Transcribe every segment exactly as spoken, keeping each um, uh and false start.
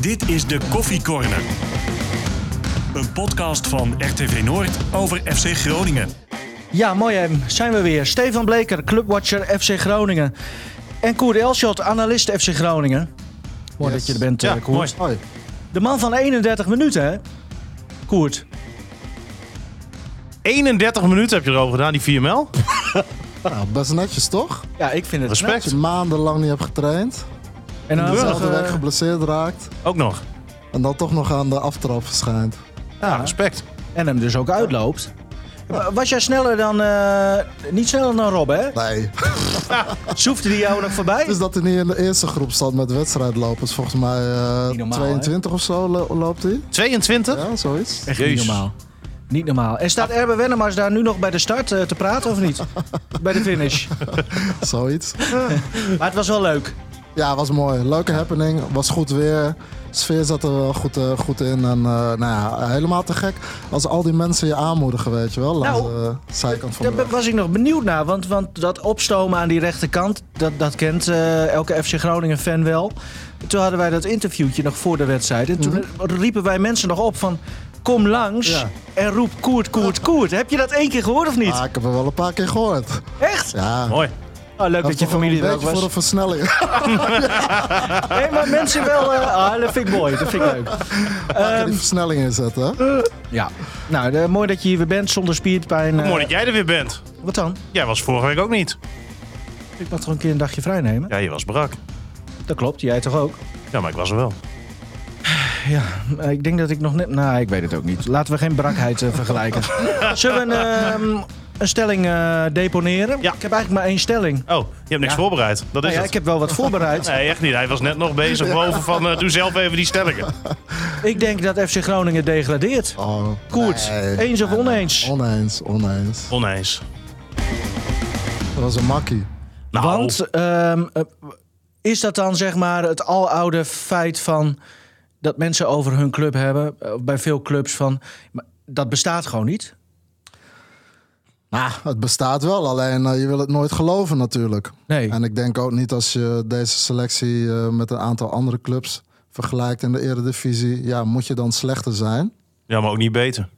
Dit is de Koffie Corner. Een podcast van R T V Noord over F C Groningen. Ja, mooi hè. Zijn we weer. Stefan Bleker, clubwatcher F C Groningen. En Koert Elschot, analist F C Groningen. Mooi Yes. dat je er bent, Ja, uh, Koert. Hoi. De man van eenendertig minuten, hè? Koert. eenendertig minuten heb je erover gedaan, die vier mijl. Nou, best netjes toch? Ja, ik vind het Respect. Als je maandenlang niet hebt getraind. En dan En nog, dezelfde uh, week geblesseerd raakt. Ook nog. En dan toch nog aan de aftrap verschijnt. Ja, respect. en hem dus ook uitloopt. Was jij sneller dan... Uh, niet sneller dan Rob, hè? Nee. Zoefde die jou nog voorbij? Dus dat hij niet in de eerste groep staat met wedstrijdlopers. Volgens mij uh, Niet normaal, tweeëntwintig of zo lo- loopt hij. tweeëntwintig? Ja, zoiets. Echt Jezus. niet normaal. Niet normaal. En staat Erbe Wennemars daar nu nog bij de start uh, te praten of niet? Bij de finish. Zoiets. Maar het was wel leuk. Ja, was mooi. Leuke happening. Was goed weer. Sfeer zat er wel goed, uh, goed in. En uh, nou ja, helemaal te gek als al die mensen je aanmoedigen, weet je wel. Langs Nou, de zijkant van Daar de weg. was ik nog benieuwd naar. Want, want dat opstomen aan die rechterkant, dat, dat kent uh, elke F C Groningen fan wel. Toen hadden wij dat interviewtje nog voor de wedstrijd. En toen Mhm. riepen wij mensen nog op van... Kom langs Ja. en roep Koert, Koert, Koert. Heb je dat één keer gehoord of niet? Ah, ik heb er wel een paar keer gehoord. Echt? Ja. Mooi. Oh, leuk dat je familie er een ook beetje voor was. een versnelling. Nee, maar mensen wel... Uh, ah, dat vind ik mooi, dat vind ik leuk. Kan die versnelling inzetten. Hè? Ja, nou, de, mooi dat je hier weer bent zonder spierpijn. Uh, Mooi dat jij er weer bent. Wat dan? Jij was vorige week ook niet. Ik mag toch een keer een dagje vrij nemen? Ja, je was brak. Dat klopt, jij toch ook? Ja, maar ik was er wel. Ja, eh, ik denk dat ik nog net... Nou, ik weet het ook niet. Laten we geen brakheid uh, vergelijken. Zullen we een, uh, een stelling uh, deponeren? Ja. Ik heb eigenlijk maar één stelling. Oh, je hebt niks Ja. voorbereid. Dat is Nou ja, het. ik heb wel wat voorbereid. Nee, echt niet. Hij was net nog bezig boven van... Uh, doe zelf even die stellingen. Ik denk dat F C Groningen degradeert. Oh, Koert, nee. eens of oneens? Oneens, oneens. Oneens. Dat was een makkie. Nou, Want ehm, uh, is dat dan zeg maar het aloude feit van... dat mensen over hun club hebben, uh, bij veel clubs van... maar dat bestaat gewoon niet? Nou, het bestaat wel, alleen uh, je wil het nooit geloven natuurlijk. Nee. En ik denk ook niet als je deze selectie uh, met een aantal andere clubs vergelijkt in de Eredivisie, ja, moet je dan slechter zijn? ja, maar ook niet beter.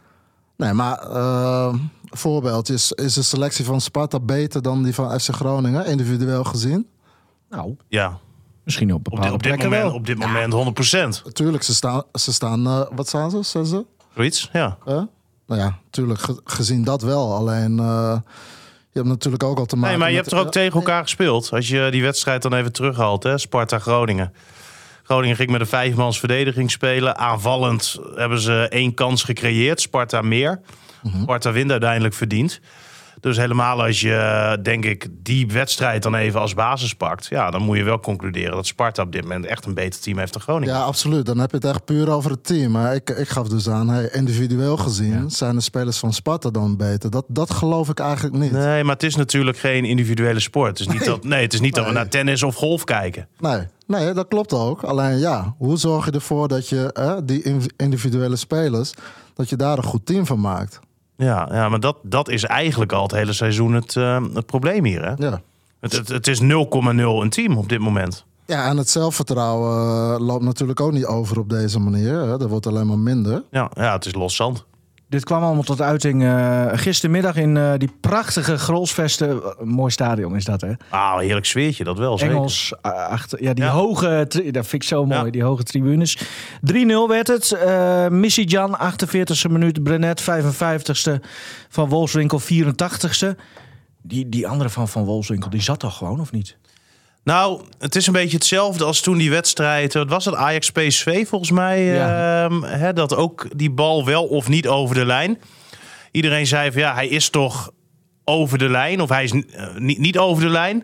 Nee, maar uh, voorbeeld, is, is de selectie van Sparta beter dan die van F C Groningen, individueel gezien? Nou, Ja, misschien op op dit, bepaalde op dit plekken moment, wel. op dit moment honderd procent. Tuurlijk, ze staan, ze staan uh, wat staan ze, zesde? Zoiets, ja. Uh? Nou ja, tuurlijk, ge- gezien dat wel. Alleen, uh, je hebt natuurlijk ook al te maken Nee, maar je met... hebt er ook tegen elkaar gespeeld. Als je die wedstrijd dan even terughaalt, hè? Sparta-Groningen. Groningen ging met een vijfmans verdediging spelen. Aanvallend hebben ze één kans gecreëerd. Sparta meer. Mhm. Sparta wint uiteindelijk verdiend. Dus helemaal als je, denk ik, die wedstrijd dan even als basis pakt... ja, dan moet je wel concluderen dat Sparta op dit moment echt een beter team heeft dan Groningen. Ja, absoluut. Dan heb je het echt puur over het team. Maar ik, ik gaf dus aan, hey, individueel gezien zijn de spelers van Sparta dan beter. Dat, dat geloof ik eigenlijk niet. Nee, Nee, maar het is natuurlijk geen individuele sport. Het is niet, Nee. dat, nee, het is niet dat we Nee. naar tennis of golf kijken. nee, nee, dat klopt ook. Alleen ja, hoe zorg je ervoor dat je eh, die in- individuele spelers, dat je daar een goed team van maakt? Ja, ja maar dat, dat is eigenlijk al het hele seizoen het, uh, het probleem hier. Hè? Ja. Het, het, het is nul komma nul een team op dit moment. Ja, en het zelfvertrouwen uh, loopt natuurlijk ook niet over op deze manier. Hè. Dat wordt alleen maar minder. Ja, ja het is los zand. Dit kwam allemaal tot uiting uh, gistermiddag in uh, die prachtige Grolsvesten. Uh, mooi stadion is dat, hè? Ah, een heerlijk sfeertje, dat wel zeker. Engels, uh, achter, ja, die Ja. hoge, tri- dat vind ik zo mooi, Ja. die hoge tribunes. drie nul werd het. Uh, Missy Jan, achtenveertigste minuut. Brenet, vijfenvijftigste. Van Wolfswinkel, vierentachtigste. Die, die andere van Van Wolfswinkel, die zat toch gewoon, of niet? Nou, het is een beetje hetzelfde als toen die wedstrijd... Wat was het? Ajax-P S V volgens mij. Ja. ehm, hè, dat ook die bal wel of niet over de lijn. Iedereen zei van ja, hij is toch over de lijn. Of hij is uh, niet, niet over de lijn.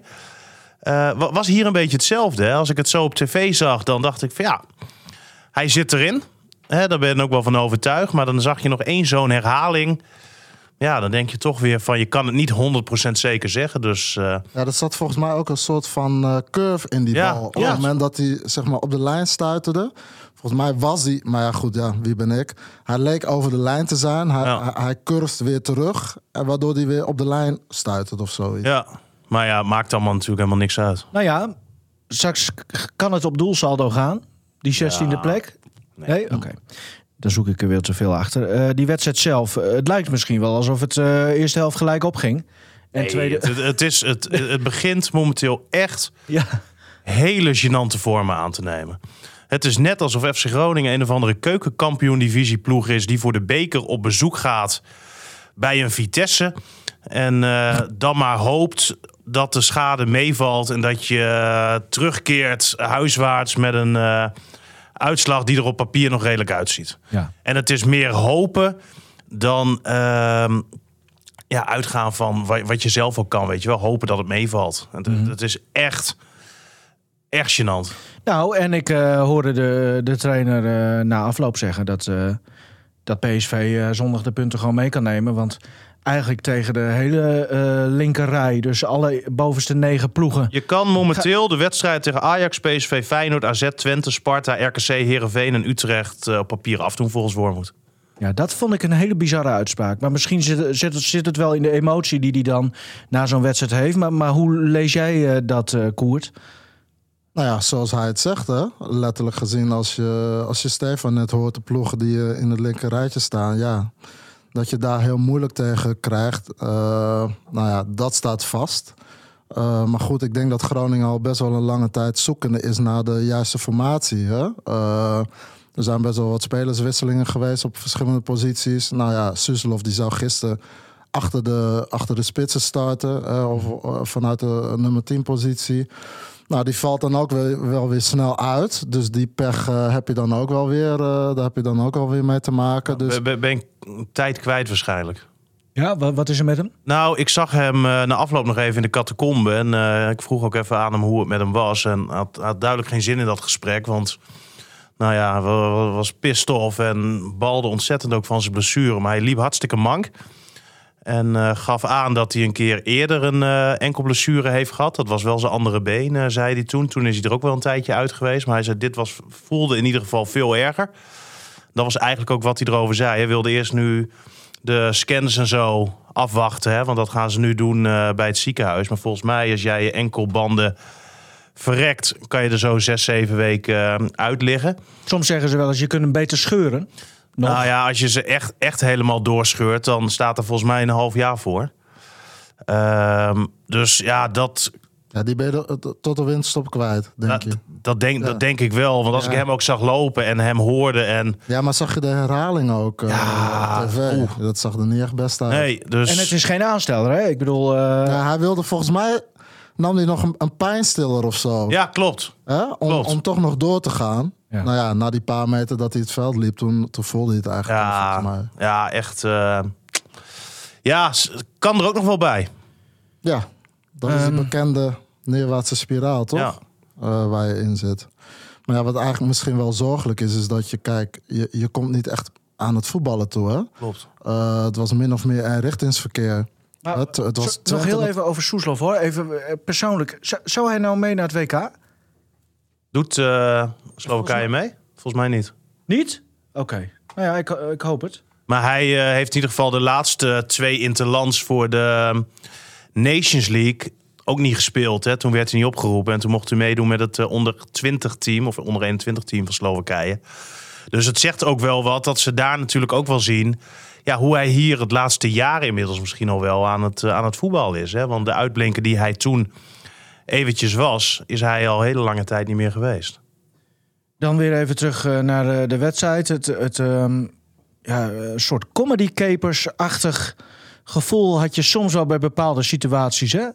Uh, was hier een beetje hetzelfde. Hè? Als ik het zo op tv zag, dan dacht ik van ja... Hij zit erin. Hè, daar ben ik ook wel van overtuigd. Maar dan zag je nog één zo'n herhaling... Ja, dan denk je toch weer van... je kan het niet honderd procent zeker zeggen. Dus uh... Ja, er zat volgens mij ook een soort van uh, curve in die Ja, bal. Op ja. het moment dat hij zeg maar, op de lijn stuiterde... Volgens mij was hij... Maar ja, goed, ja, wie ben ik? Hij leek over de lijn te zijn. Hij, Ja. hij, hij curft weer terug. En waardoor hij weer op de lijn stuitert of zoiets. ja, maar ja, maakt allemaal natuurlijk helemaal niks uit. Nou ja, straks kan het op doelsaldo gaan. Die zestiende Ja. plek? Nee. Nee? Oké. Okay. Dan zoek ik er weer te veel achter. Uh, die wedstrijd zelf, uh, het lijkt misschien wel alsof het uh, eerste helft gelijk opging. En nee, tweede... het, het, is, het, het begint momenteel echt ja. hele gênante vormen aan te nemen. Het is net alsof F C Groningen een of andere keukenkampioen-divisieploeg is die voor de beker op bezoek gaat bij een Vitesse. En uh, dan maar hoopt dat de schade meevalt en dat je uh, terugkeert huiswaarts met een uh, uitslag die er op papier nog redelijk uitziet. Ja. En het is meer hopen dan uh, ja, uitgaan van wat je zelf ook kan. Weet je wel, hopen dat het meevalt. Het, mm-hmm. het is echt, echt gênant. Nou, en ik uh, hoorde de, de trainer uh, na afloop zeggen dat, uh, dat P S V uh, zondag de punten gewoon mee kan nemen. Want eigenlijk tegen de hele uh, linkerrij, dus alle bovenste negen ploegen. Je kan momenteel de wedstrijd tegen Ajax, P S V, Feyenoord, A Z, Twente, Sparta, R K C, Heerenveen en Utrecht uh, op papier afdoen volgens Wormoed. Ja, dat vond ik een hele bizarre uitspraak. Maar misschien zit, zit, het, zit het wel in de emotie die hij dan na zo'n wedstrijd heeft. Maar, maar hoe lees jij uh, dat, uh, Koert? Nou ja, zoals hij het zegt, hè? Letterlijk gezien, als je, als je Stefan net hoort, de ploegen die uh, in het linker rijtje staan, ja, dat je daar heel moeilijk tegen krijgt. Uh, nou ja, dat staat vast. Uh, maar goed, ik denk dat Groningen al best wel een lange tijd zoekende is naar de juiste formatie. Hè? Uh, er zijn best wel wat spelerswisselingen geweest op verschillende posities. Nou ja, Suslov die zou gisteren achter de, achter de spitsen starten, uh, of uh, vanuit de nummer tien positie. Nou, die valt dan ook weer, wel weer snel uit. Dus die pech uh, heb je dan ook wel weer, uh, daar heb je dan ook wel weer mee te maken. Dus... Ben, ben ik tijd kwijt waarschijnlijk. Ja, wat, wat is er met hem? Nou, ik zag hem uh, na afloop nog even in de catacombe. En uh, ik vroeg ook even aan hem hoe het met hem was. En hij had, had duidelijk geen zin in dat gesprek. Want, nou ja, was pissed off en balde ontzettend ook van zijn blessure. Maar hij liep hartstikke mank. En uh, gaf aan dat hij een keer eerder een uh, enkel blessure heeft gehad. Dat was wel zijn andere been, uh, zei hij toen. Toen is hij er ook wel een tijdje uit geweest. Maar hij zei, dit was, voelde in ieder geval veel erger. Dat was eigenlijk ook wat hij erover zei. Hij wilde eerst nu de scans en zo afwachten. Hè? Want dat gaan ze nu doen uh, bij het ziekenhuis. Maar volgens mij, als jij je enkelbanden verrekt, kan je er zo zes, zeven weken uh, uit liggen. Soms zeggen ze wel eens, je kunt hem beter scheuren. Nog? Nou ja, als je ze echt, echt helemaal doorscheurt, dan staat er volgens mij een half jaar voor. Um, dus ja, dat... Ja, die ben je tot de winterstop kwijt, denk dat, je. Dat denk, ja. dat denk ik wel. Want als ja. ik hem ook zag lopen en hem hoorde en... Ja, maar zag je de herhaling ook uh, ja, op tv? Oeh. Dat zag er niet echt best uit. Nee, dus... En het is geen aansteller, hè? Ik bedoel... Uh... Ja, hij wilde volgens mij... nam hij nog een, een pijnstiller of zo. Ja, klopt. Hè? Om, klopt. om toch nog door te gaan. Ja. Nou ja, na die paar meter dat hij het veld liep, toen, toen voelde hij het eigenlijk. Ja, volgens mij. Ja, echt... Uh... Ja, kan er ook nog wel bij. Ja, dat is um... de bekende neerwaartse spiraal, toch? Ja. Uh, waar je in zit. Maar ja, wat eigenlijk misschien wel zorgelijk is, is dat je, kijk, je, je komt niet echt aan het voetballen toe, hè? Klopt. Uh, het was min of meer eenrichtingsverkeer. Maar, het, het was zo, nog heel even over Soeslof, hoor. Even uh, persoonlijk. Z- zou hij nou mee naar het W K? Doet uh, Slowakije mee? Volgens mij niet. Niet? Oké. Okay. Nou ja, ik, ik hoop het. Maar hij uh, heeft in ieder geval de laatste twee interlands voor de um, Nations League ook niet gespeeld. Hè? Toen werd hij niet opgeroepen. En toen mocht hij meedoen met het uh, onder twintig team of onder eenentwintig team van Slowakije. Dus het zegt ook wel wat dat ze daar natuurlijk ook wel zien... Ja, hoe hij hier het laatste jaar inmiddels misschien al wel aan het, uh, aan het voetbal is. Hè? Want de uitblinker die hij toen eventjes was, is hij al hele lange tijd niet meer geweest. Dan weer even terug uh, naar de, de wedstrijd. Het, het um, ja, een soort comedy capers-achtig gevoel had je soms wel bij bepaalde situaties, hè?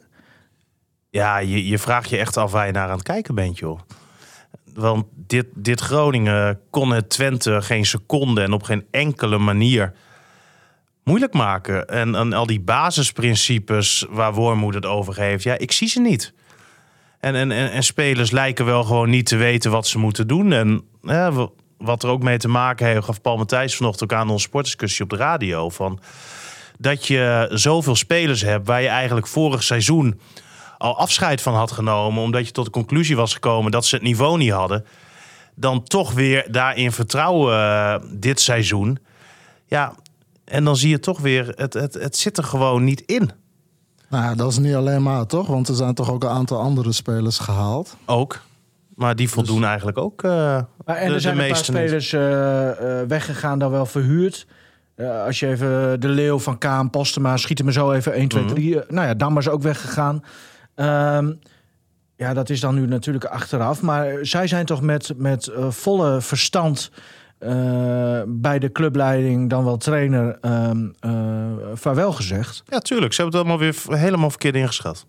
Ja, je, je vraagt je echt af waar je naar aan het kijken bent, joh. Want dit, dit Groningen kon het Twente geen seconde en op geen enkele manier moeilijk maken. En, en al die basisprincipes waar Wormoed het over heeft, ja, ik zie ze niet. En, en, en spelers lijken wel gewoon niet te weten wat ze moeten doen. En ja, wat er ook mee te maken heeft, gaf Paul Matthijs vanochtend ook aan onze sportdiscussie op de radio, van dat je zoveel spelers hebt waar je eigenlijk vorig seizoen al afscheid van had genomen, omdat je tot de conclusie was gekomen dat ze het niveau niet hadden, dan toch weer daarin vertrouwen uh, dit seizoen. Ja, en dan zie je toch weer, het, het, het zit er gewoon niet in. Nou ja, dat is niet alleen maar, toch? Want er zijn toch ook een aantal andere spelers gehaald. Ook. Maar die voldoen dus eigenlijk ook uh, maar en de, er zijn de een paar spelers uh, uh, weggegaan, dan wel verhuurd. Uh, als je even de Leeuw van Kaan, Postema, schiet hem er zo even één, twee, drie. Uh, nou ja, Dammers ook weggegaan. Um, ja, dat is dan nu natuurlijk achteraf. Maar zij zijn toch met, met uh, volle verstand uh, bij de clubleiding, dan wel trainer, um, uh, vaarwel gezegd. Ja, tuurlijk. Ze hebben het allemaal weer helemaal verkeerd ingeschat.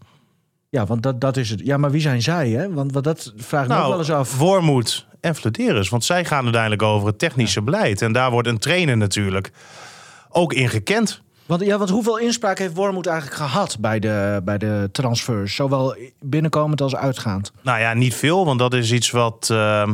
Ja, want dat, dat is het. Ja, maar wie zijn zij, hè? Want, want dat vraag ik nou, me ook wel eens af. Wormoed en Flederis. Want zij gaan uiteindelijk over het technische ja. beleid. En daar wordt een trainer natuurlijk ook in gekend. Want, ja, want hoeveel inspraak heeft Wormoed eigenlijk gehad bij de, bij de transfers? Zowel binnenkomend als uitgaand. Nou ja, niet veel. Want dat is iets wat uh,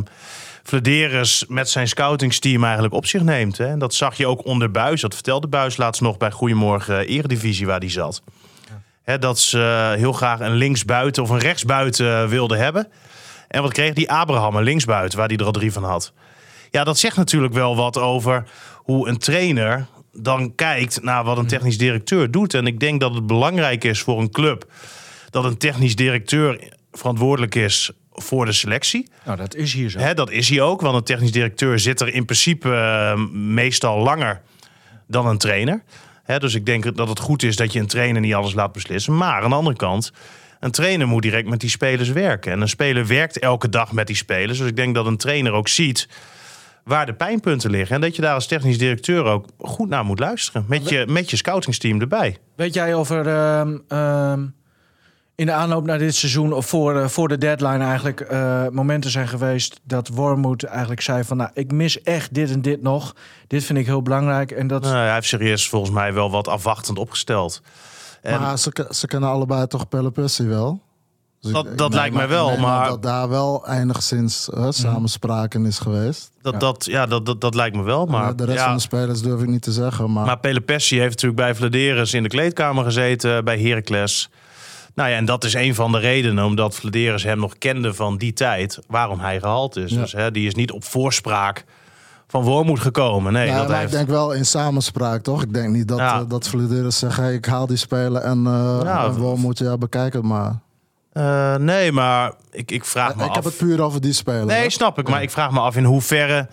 Flederis met zijn scoutingsteam eigenlijk op zich neemt. Hè. En dat zag je ook onder Buis. Dat vertelde Buis laatst nog bij Goedemorgen Eredivisie waar hij zat. He, dat ze heel graag een linksbuiten of een rechtsbuiten wilden hebben. En wat kreeg die Abraham, een linksbuiten, waar hij er al drie van had. Ja, dat zegt natuurlijk wel wat over hoe een trainer dan kijkt naar wat een technisch directeur doet. En ik denk dat het belangrijk is voor een club dat een technisch directeur verantwoordelijk is voor de selectie. Nou, dat is hier zo. He, dat is hij ook, want een technisch directeur zit er in principe uh, meestal langer dan een trainer. He, dus ik denk dat het goed is dat je een trainer niet alles laat beslissen. Maar aan de andere kant, een trainer moet direct met die spelers werken. En een speler werkt elke dag met die spelers. Dus ik denk dat een trainer ook ziet waar de pijnpunten liggen. En dat je daar als technisch directeur ook goed naar moet luisteren. Met je, met je scoutingsteam erbij. Weet jij of er um, um, in de aanloop naar dit seizoen, of voor, uh, voor de deadline eigenlijk, uh, momenten zijn geweest dat Wormoed eigenlijk zei van, nou, ik mis echt dit en dit nog. Dit vind ik heel belangrijk. En dat... Nou, hij heeft serieus volgens mij wel wat afwachtend opgesteld. En... Maar ze, ze kennen allebei toch Pelopessi wel? Dus dat ik, dat nee, lijkt mij wel, maar... maar... dat daar wel enigszins uh, samenspraak in is geweest. Dat, ja. Dat, ja, dat, dat, dat lijkt me wel, maar... Ja, de rest ja. van de spelers durf ik niet te zeggen, maar... Maar Pelopessi heeft natuurlijk bij Flederis in de kleedkamer gezeten, bij Heracles. Nou ja, en dat is een van de redenen, omdat Flederis hem nog kende van die tijd, waarom hij gehaald is. Ja. Dus hè, die is niet op voorspraak van Wormoed gekomen. Nee, ja, dat maar heeft... ik denk wel in samenspraak, toch? Ik denk niet dat, ja. uh, dat Flederis zegt, hey, ik haal die speler en uh, ja, Wormoed, ja, bekijk het maar. Uh, nee, maar ik, ik vraag me ik af... Ik heb het puur over die speler. Nee, hè? snap ik. Ja. Maar ik vraag me af in hoeverre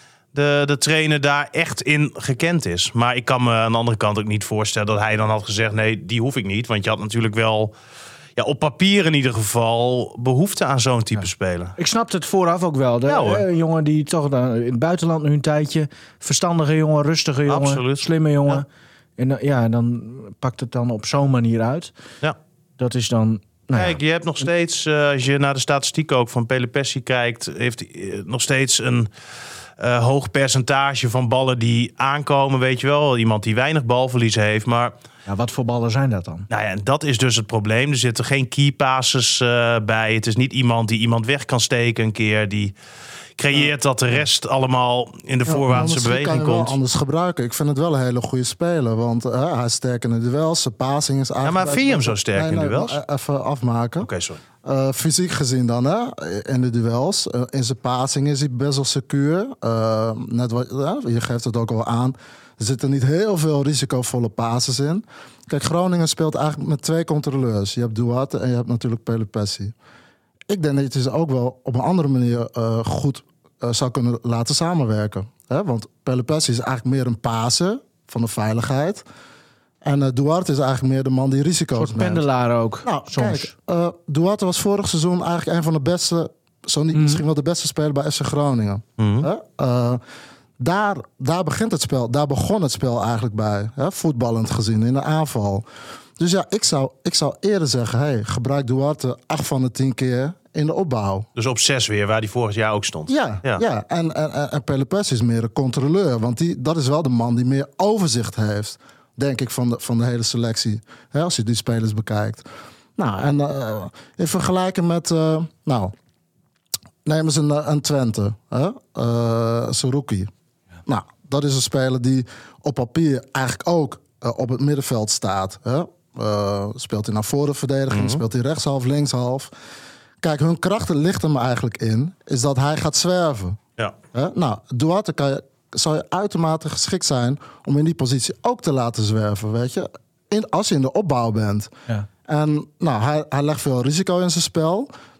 de, de trainer daar echt in gekend is. Maar ik kan me aan de andere kant ook niet voorstellen dat hij dan had gezegd, nee, die hoef ik niet. Want je had natuurlijk wel, ja, op papier in ieder geval, behoefte aan zo'n type ja. speler. Ik snapte het vooraf ook wel. De, ja, hoor. Een jongen die toch dan in het buitenland nu een tijdje, verstandige jongen, rustige jongen, Absoluut. slimme jongen. Ja. En ja, dan pakt het dan op zo'n manier uit. Ja. Dat is dan... Nou Kijk, ja. je hebt nog steeds, uh, als je naar de statistiek ook van Pelopessi kijkt, heeft hij uh, nog steeds een uh, hoog percentage van ballen die aankomen, weet je wel. Iemand die weinig balverlies heeft, maar... Ja, wat voor ballen zijn dat dan? Nou ja, dat is dus het probleem. Er zitten geen key passes uh, bij. Het is niet iemand die iemand weg kan steken een keer, die creëert dat de rest allemaal in de Ja, voorwaartse beweging kan je wel komt. anders gebruiken. Ik vind het wel een hele goede speler. Want uh, hij is sterk in de duels. Zijn passing is eigenlijk... Ja, maar vind je hem zo sterk nee, in de nee, duels? maar Even afmaken. Oké, okay, sorry. Uh, fysiek gezien dan, hè, in de duels. Uh, in zijn passing is hij best wel secuur. Uh, net wat, uh, je geeft het ook al aan. Er zitten niet heel veel risicovolle passes in. Kijk, Groningen speelt eigenlijk met twee controleurs. Je hebt Duarte en je hebt natuurlijk Pelopessi. Ik denk dat je ze ook wel op een andere manier uh, goed uh, zou kunnen laten samenwerken. Hè? Want Pelopessi is eigenlijk meer een paser van de veiligheid. En uh, Duarte is eigenlijk meer de man die risico's neemt. Een soort pendelaar ook, nou, soms. Kijk, uh, Duarte was vorig seizoen eigenlijk een van de beste, zo niet, mm. misschien wel de beste speler bij F C Groningen. Mm. Huh? Uh, daar, daar begint het spel, daar begon het spel eigenlijk bij. Hè? Voetballend gezien, in de aanval. Dus ja, ik zou, ik zou eerder zeggen, hey, gebruik Duarte acht van de tien keer in de opbouw. Dus op zes weer, waar die vorig jaar ook stond. Ja, ja. ja. en, en, en Pelopessi is meer een controleur. Want die, dat is wel de man die meer overzicht heeft, denk ik, van de, van de hele selectie. Hè, als je die spelers bekijkt. Nou, en uh, in vergelijking met, uh, nou, neem eens een, een Twente, hè? Uh, Saruki. Ja. Nou, dat is een speler die op papier eigenlijk ook uh, op het middenveld staat. Hè? Uh, speelt hij naar voren verdediging, mm-hmm. speelt hij rechtshalf, linkshalf. Kijk, hun krachten ligt hem eigenlijk in, is dat hij gaat zwerven. Ja. Hè? Nou, Duarte kan je, zou je uitermate geschikt zijn om in die positie ook te laten zwerven, weet je? In, als je in de opbouw bent. Ja. En nou, hij, hij legt veel risico in zijn spel.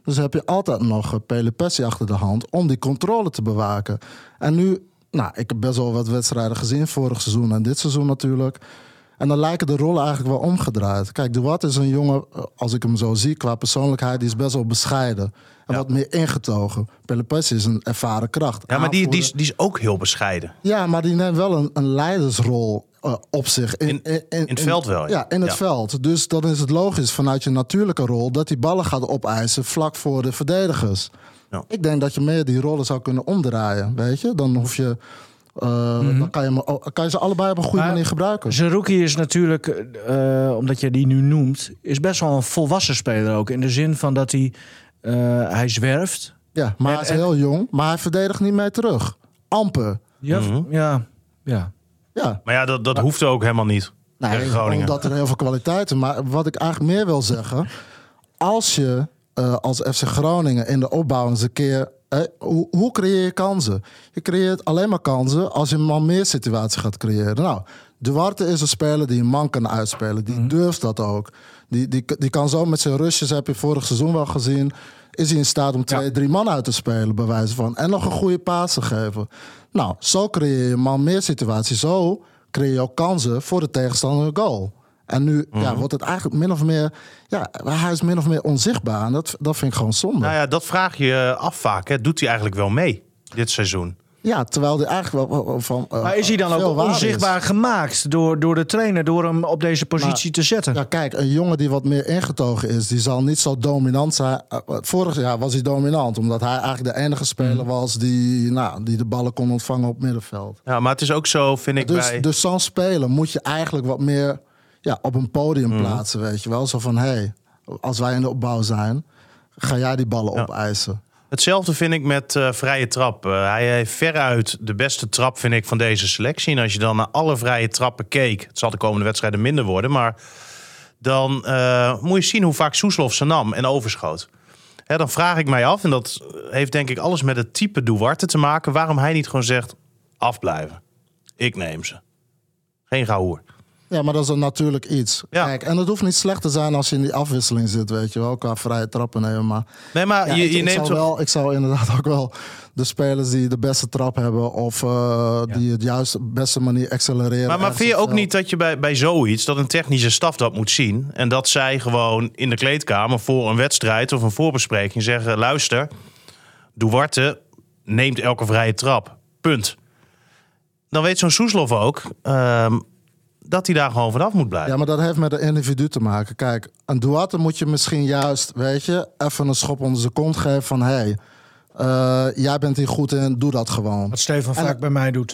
Dus heb je altijd nog uh, Pelopessi achter de hand om die controle te bewaken. En nu, nou, ik heb best wel wat wedstrijden gezien, vorig seizoen en dit seizoen natuurlijk. En dan lijken de rollen eigenlijk wel omgedraaid. Kijk, Duarte is een jongen, als ik hem zo zie, qua persoonlijkheid, die is best wel bescheiden. En Ja. wat meer ingetogen. Pelopessi is een ervaren kracht. Ja, maar die, die, is, Aanvoerder. die is ook heel bescheiden. Ja, maar die neemt wel een, een leidersrol uh, op zich. In- in het veld wel, ja. Ja, in het Ja. veld. Dus dan is het logisch vanuit je natuurlijke rol dat die ballen gaat opeisen vlak voor de verdedigers. Ja. Ik denk dat je meer die rollen zou kunnen omdraaien, weet je. Dan hoef je... Uh, dan kan je, me- kan je ze allebei op een goede Maar- manier gebruiken. Zerouki is natuurlijk, uh, omdat je die nu noemt, is best wel een volwassen speler ook. In de zin van dat hij, uh, hij zwerft. Ja, maar En- hij is en- heel jong, maar hij verdedigt niet mee terug. Amper. Ja, Mhm. ja, ja. Ja, Maar ja, dat, dat hoeft ook helemaal niet. nee, Tegen Groningen. omdat er heel veel kwaliteit is. Maar wat ik eigenlijk meer wil zeggen, als je uh, als F C Groningen in de opbouw eens een keer... Eh, hoe, hoe creëer je kansen? Je creëert alleen maar kansen als je een man meer situatie gaat creëren. Nou, Duarte is een speler die een man kan uitspelen. Die Mhm. durft dat ook. Die, die, die kan zo met zijn rushes, heb je vorig seizoen wel gezien... is hij in staat om twee, Ja. drie man uit te spelen, bij wijze van. En nog een goede paas te geven. Nou, zo creëer je een man meer situatie. Zo creëer je ook kansen voor de tegenstander een goal. En nu ja, wordt het eigenlijk min of meer... Ja, hij is min of meer onzichtbaar. En dat, dat vind ik gewoon zonde. Nou ja, dat vraag je af vaak. Hè. Doet hij eigenlijk wel mee dit seizoen? Ja, terwijl hij eigenlijk wel wel van... uh, Maar is hij dan veel ook waar is. onzichtbaar gemaakt door, door de trainer, door hem op deze positie te zetten? Ja, kijk, een jongen die wat meer ingetogen is, die zal niet zo dominant zijn. Uh, vorig jaar was hij dominant, omdat hij eigenlijk de enige speler was die, nou, die de ballen kon ontvangen op middenveld. Ja, maar het is ook zo, vind ik, Dus, bij... dus zo'n speler moet je eigenlijk wat meer ja, op een podium Mhm. plaatsen, weet je wel. Zo van, hé, hey, als wij in de opbouw zijn, ga jij die ballen Ja. opeisen. Hetzelfde vind ik met uh, vrije trap. Uh, hij heeft veruit de beste trap, vind ik, van deze selectie. En als je dan naar alle vrije trappen keek... het zal de komende wedstrijden minder worden... maar dan uh, moet je zien hoe vaak Soeslof ze nam en overschoot. Hè, dan vraag ik mij af, en dat heeft denk ik alles met het type Duarte te maken... waarom hij niet gewoon zegt, afblijven. Ik neem ze. Geen gehoor. Ja, maar dat is een natuurlijk iets. Ja. Kijk, en het hoeft niet slecht te zijn als je in die afwisseling zit, weet je wel. Qua vrije trappen nemen, maar... Nee, maar Ja, je, ik, je ik, neemt zou toch... wel, ik zou inderdaad ook wel de spelers die de beste trap hebben... of uh, die het juist op de beste manier accelereren. Maar, maar ergens vind je op ook veld. niet dat je bij, bij zoiets... dat een technische staf dat moet zien... en dat zij gewoon in de kleedkamer voor een wedstrijd... of een voorbespreking zeggen... luister, Duarte neemt elke vrije trap. Punt. Dan weet zo'n Soeslof ook... Um, dat hij daar gewoon vanaf moet blijven. Ja, maar dat heeft met een individu te maken. Kijk, een Duarte moet je misschien juist, weet je... even een schop onder zijn kont geven van... hé, hey, uh, jij bent hier goed in, doe dat gewoon. Wat Stefan En- vaak bij mij doet.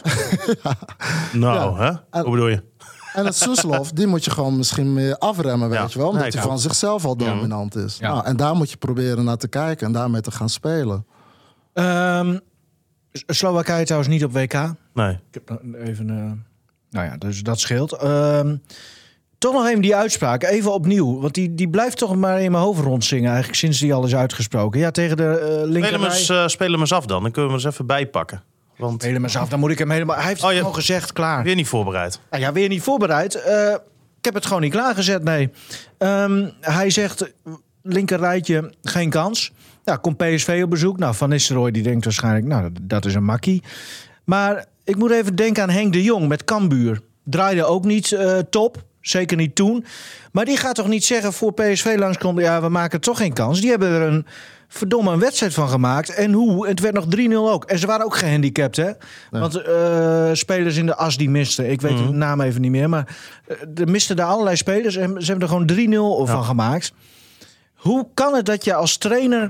Nou, Ja. hè? En- Hoe bedoel je? En het Soeslof, die moet je gewoon misschien meer afremmen, weet Ja. je wel. Omdat Nee, ik hij hou- van zichzelf al dominant is. Ja. Nou, en daar moet je proberen naar te kijken en daarmee te gaan spelen. Ehm, Slowakije trouwens niet op W K. Nee. Ik heb nog even... Uh, nou ja, dus dat scheelt. Ehm, toch nog even die uitspraak. Even opnieuw. Want die, die blijft toch maar in mijn hoofd rondzingen. Eigenlijk sinds die al is uitgesproken. Ja, tegen de uh, Speel hem, linkerrij. eens, uh, speel hem eens af dan. Dan kunnen we hem eens even bijpakken. Want Spelen maar eens af. Dan moet ik hem helemaal... Hij heeft het Oh, je- gewoon gezegd, klaar. weer niet voorbereid. Nou ja, weer niet voorbereid. Uh, ik heb het gewoon niet klaargezet, nee. Um, hij zegt, linkerrijtje, geen kans. Nou, komt P S V op bezoek. Nou, Van Nistelrooy die denkt waarschijnlijk, nou, dat, dat is een makkie. Maar ik moet even denken aan Henk de Jong met Cambuur. Draaide ook niet uh, top. Zeker niet toen. Maar die gaat toch niet zeggen voor P S V langskomt... ja, we maken toch geen kans. Die hebben er een verdomme een wedstrijd van gemaakt. En hoe? Het werd nog drie nul ook. En ze waren ook gehandicapt, hè? Nee. Want uh, spelers in de as die misten. Ik weet mm-hmm. de naam even niet meer. Maar uh, er misten daar allerlei spelers. En ze hebben er gewoon drie nul ja. van gemaakt. Hoe kan het dat je als trainer...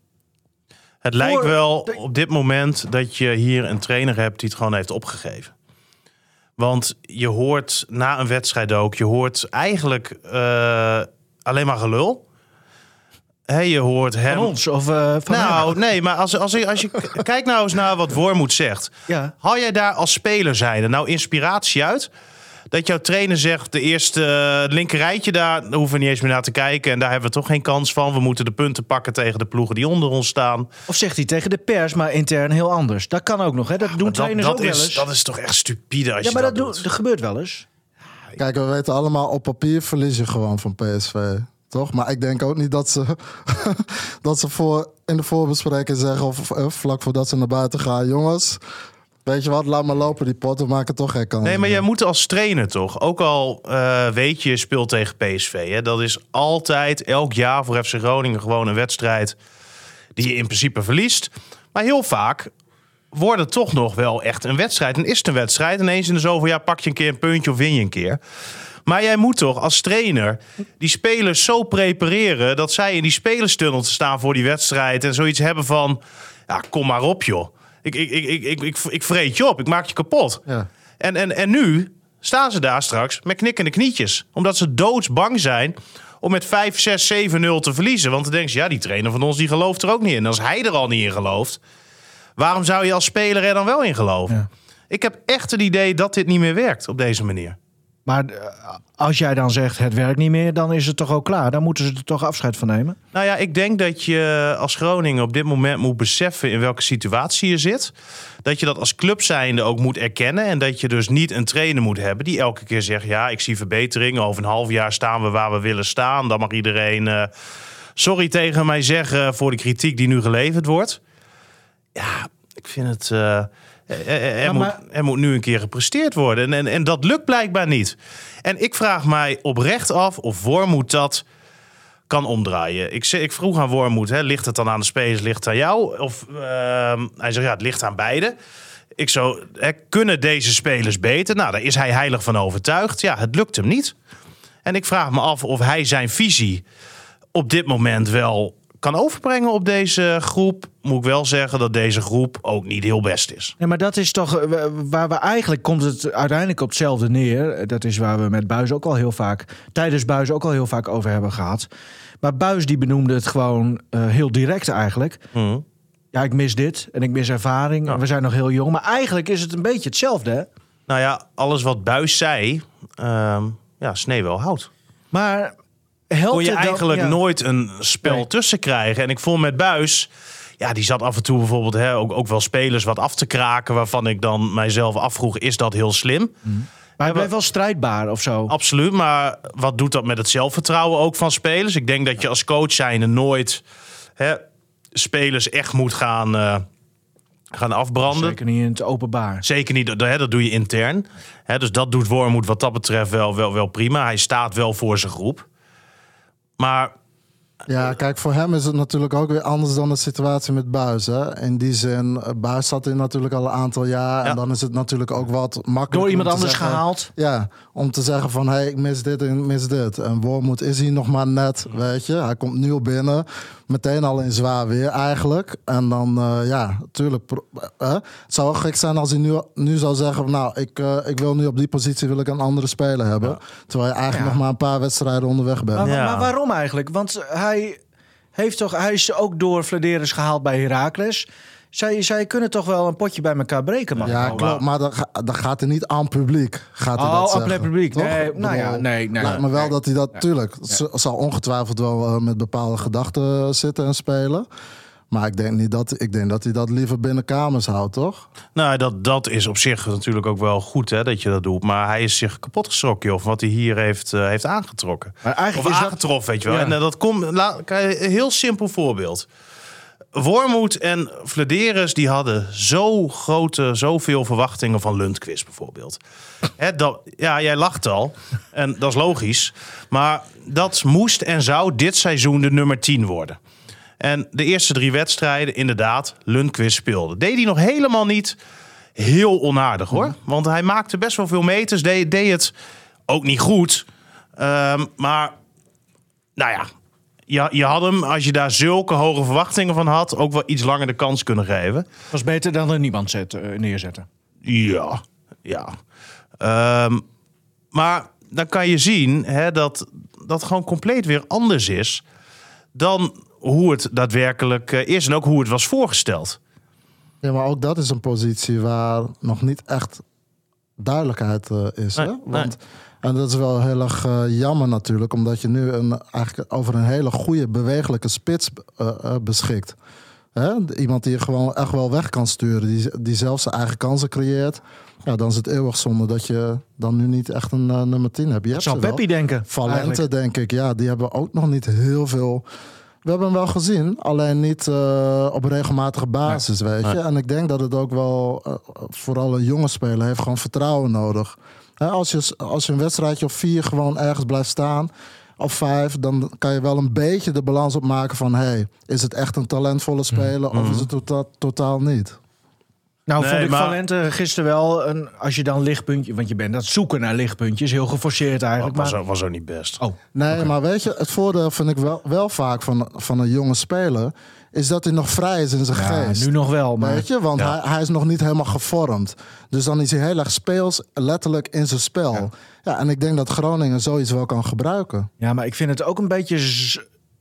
Het lijkt wel de... op dit moment dat je hier een trainer hebt die het gewoon heeft opgegeven. Want je hoort na een wedstrijd ook, je hoort eigenlijk uh, alleen maar gelul. He, je hoort hem... Van ons of uh, van Nou, hem. nee, maar als, als, je, als je kijk nou eens naar wat Wormoed zegt. Ja. Haal jij daar als speler zijnde nou inspiratie uit? Dat jouw trainer zegt, de eerste uh, linkerrijtje daar, daar hoeven we niet eens meer naar te kijken. En daar hebben we toch geen kans van. We moeten de punten pakken tegen de ploegen die onder ons staan. Of zegt hij tegen de pers, maar intern heel anders. Dat kan ook nog, hè? Dat doen dat, trainers dat ook wel is, eens. Dat is toch echt stupide als ja, je maar dat, dat, doet. doet, dat gebeurt wel eens. Kijk, we weten allemaal, op papier verlies je gewoon van P S V. Toch? Maar ik denk ook niet dat ze, dat ze voor, in de voorbespreking zeggen... of uh, vlak voordat ze naar buiten gaan... jongens, weet je wat, laat maar lopen die pot. We maken toch geen kans. Nee, maar jij moet als trainer toch... ook al uh, weet je, je speelt tegen P S V... Hè, dat is altijd, elk jaar voor F C Groningen... gewoon een wedstrijd die je in principe verliest. Maar heel vaak... wordt het toch nog wel echt een wedstrijd. En is het een wedstrijd. Ineens in de zoveel jaar pak je een keer een puntje of win je een keer. Maar jij moet toch als trainer die spelers zo prepareren... dat zij in die spelerstunnel te staan voor die wedstrijd... en zoiets hebben van, ja, kom maar op joh. Ik, ik, ik, ik, ik, ik, ik vreet je op, ik maak je kapot. Ja. En, en, en nu staan ze daar straks met knikkende knietjes. Omdat ze doodsbang zijn om met vijf, zes, zeven nul te verliezen. Want dan denken ze, ja, die trainer van ons die gelooft er ook niet in. En als hij er al niet in gelooft... waarom zou je als speler er dan wel in geloven? Ja. Ik heb echt het idee dat dit niet meer werkt op deze manier. Maar als jij dan zegt het werkt niet meer, dan is het toch ook klaar? Dan moeten ze er toch afscheid van nemen? Nou ja, ik denk dat je als Groningen op dit moment moet beseffen in welke situatie je zit. Dat je dat als club zijnde ook moet erkennen. En dat je dus niet een trainer moet hebben die elke keer zegt... ja, ik zie verbeteringen. Over een half jaar staan we waar we willen staan. Dan mag iedereen uh, sorry tegen mij zeggen voor de kritiek die nu geleverd wordt. Ja, ik vind het... Uh, er, er, maar, maar... moet, er moet nu een keer gepresteerd worden. En, en, en dat lukt blijkbaar niet. En ik vraag mij oprecht af of Wormoed dat kan omdraaien. Ik, ik vroeg aan Wormoed, hè, ligt het dan aan de spelers, ligt het aan jou? Of uh, hij zegt, ja, het ligt aan beide. Ik zo, hè, kunnen deze spelers beter? Nou, daar is hij heilig van overtuigd. Ja, het lukt hem niet. En ik vraag me af of hij zijn visie op dit moment wel kan overbrengen op deze groep. Moet ik wel zeggen dat deze groep ook niet heel best is. Nee, maar dat is toch waar we eigenlijk komt het uiteindelijk op hetzelfde neer. Dat is waar we met Buijs ook al heel vaak, tijdens Buijs ook al heel vaak over hebben gehad. Maar Buijs die benoemde het gewoon uh, heel direct eigenlijk. Mm. Ja, ik mis dit en ik mis ervaring. Ja. We zijn nog heel jong. Maar eigenlijk is het een beetje hetzelfde, hè? Nou ja, alles wat Buijs zei, uh, ja, snee wel hout. Maar kon je eigenlijk dan, ja. nooit een spel nee. tussen krijgen. En ik vond met Buijs, ja, die zat af en toe bijvoorbeeld hè, ook, ook wel spelers wat af te kraken, waarvan ik dan mijzelf afvroeg, is dat heel slim? Mm. Maar hij bleef wel strijdbaar of zo. Absoluut, maar wat doet dat met het zelfvertrouwen ook van spelers? Ik denk dat je als coach zijnde nooit hè, spelers echt moet gaan, uh, gaan afbranden. Zeker niet in het openbaar. Zeker niet, hè, dat doe je intern. Hè, dus dat doet Wormoed wat dat betreft wel, wel, wel prima. Hij staat wel voor zijn groep. Maar ja, kijk, voor hem is het natuurlijk ook weer anders dan de situatie met Buijs. Hè? In die zin, Buijs zat in natuurlijk al een aantal jaar. Ja. En dan is het natuurlijk ook wat makkelijker. Door iemand anders zeggen, gehaald? Ja, om te zeggen van, hé, hey, ik mis dit en ik mis dit. En Wormoed is hier nog maar net, weet je. Hij komt nieuw binnen. Meteen al in zwaar weer eigenlijk. En dan, uh, ja, natuurlijk. Uh, het zou wel gek zijn als hij nu, nu zou zeggen, nou, ik, uh, ik wil nu op die positie wil ik een andere speler hebben. Ja. Terwijl je eigenlijk ja. nog maar een paar wedstrijden onderweg bent. Maar, ja. maar waarom eigenlijk? Want hij heeft toch, hij is ook door Vladeris gehaald bij Heracles. Zij, zij kunnen toch wel een potje bij elkaar breken, man. Ja, klopt. Maar dat, dat gaat er niet aan publiek. Gaat hij oh, dat zeggen. aan publiek. Toch? Nee, nou ja, nee, nee. Lijkt me wel nee. dat hij dat, ja. tuurlijk, ja. zal ongetwijfeld wel uh, met bepaalde gedachten zitten en spelen. Maar ik denk niet dat, ik denk dat hij dat liever binnen kamers houdt, toch? Nou, dat, dat is op zich natuurlijk ook wel goed, hè, dat je dat doet. Maar hij is zich kapot geschrokken, of wat hij hier heeft, uh, heeft aangetrokken. Maar eigenlijk of is aangetroffen, dat, weet je wel. Ja. En uh, dat komt, laat, een heel simpel voorbeeld. Wormoed en Vladeris die hadden zo grote, zoveel verwachtingen van Lundqvist bijvoorbeeld. He, dat, ja, jij lacht al. En dat is logisch. Maar dat moest en zou dit seizoen de nummer tien worden. En de eerste drie wedstrijden, inderdaad, Lundqvist speelde. Deed hij nog helemaal niet heel onaardig, hoor. Want hij maakte best wel veel meters. Deed, deed het ook niet goed. Um, maar, nou ja... Je, je had hem, als je daar zulke hoge verwachtingen van had, ook wel iets langer de kans kunnen geven. Was beter dan er niemand zet, uh, neerzetten. Ja, ja. Um, maar dan kan je zien hè, dat dat gewoon compleet weer anders is dan hoe het daadwerkelijk uh, is en ook hoe het was voorgesteld. Ja, maar ook dat is een positie waar nog niet echt duidelijkheid uh, is. Nee, hè? Want nee. En dat is wel heel erg uh, jammer natuurlijk, omdat je nu een, eigenlijk over een hele goede bewegelijke spits uh, uh, beschikt. Hè? Iemand die je gewoon echt wel weg kan sturen. Die, die zelf zijn eigen kansen creëert. Ja, dan is het eeuwig zonde dat je dan nu niet echt een uh, nummer tien hebt. Je Dat hebt zou Peppi denken. Valente, eigenlijk. denk ik. Ja, die hebben ook nog niet heel veel... We hebben hem wel gezien, alleen niet uh, op regelmatige basis, nee. weet je. Nee. En ik denk dat het ook wel, uh, vooral een jonge speler, heeft gewoon vertrouwen nodig. He, als, je, als je een wedstrijdje of vier gewoon ergens blijft staan, of vijf, dan kan je wel een beetje de balans opmaken van... hey, is het echt een talentvolle speler mm-hmm. of is het totaal, totaal niet? Nou, nee, vond ik maar... Valente gisteren wel, een, als je dan lichtpuntje... want je bent aan het zoeken naar lichtpuntjes, heel geforceerd eigenlijk. Was, maar... was ook niet best. Oh, nee, okay. maar weet je, het voordeel vind ik wel, wel vaak van, van een jonge speler... is dat hij nog vrij is in zijn ja, geest. Nu nog wel, maar... Weet je, want ja. hij, hij is nog niet helemaal gevormd. Dus dan is hij heel erg speels, letterlijk in zijn spel. Ja. ja, en ik denk dat Groningen zoiets wel kan gebruiken. Ja, maar ik vind het ook een beetje... Z-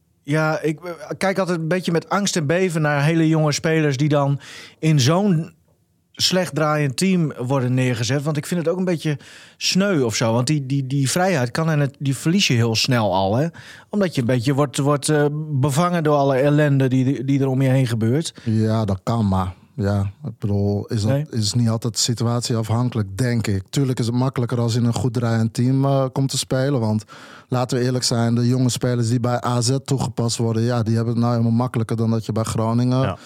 ja, ik kijk altijd een beetje met angst en beven naar hele jonge spelers... die dan in zo'n slecht draaiend team worden neergezet. Want ik vind het ook een beetje sneu of zo. Want die, die, die vrijheid kan en het, die verlies je heel snel al. Hè? Omdat je een beetje wordt, wordt uh, bevangen door alle ellende die, die er om je heen gebeurt. Ja, dat kan, maar... Ja, ik bedoel, is, dat, nee. is niet altijd situatieafhankelijk, denk ik. Tuurlijk is het makkelijker als je in een goed draaiend team uh, komt te spelen. Want laten we eerlijk zijn, de jonge spelers die bij A Z toegepast worden... ja, die hebben het nou helemaal makkelijker dan dat je bij Groningen... Ja.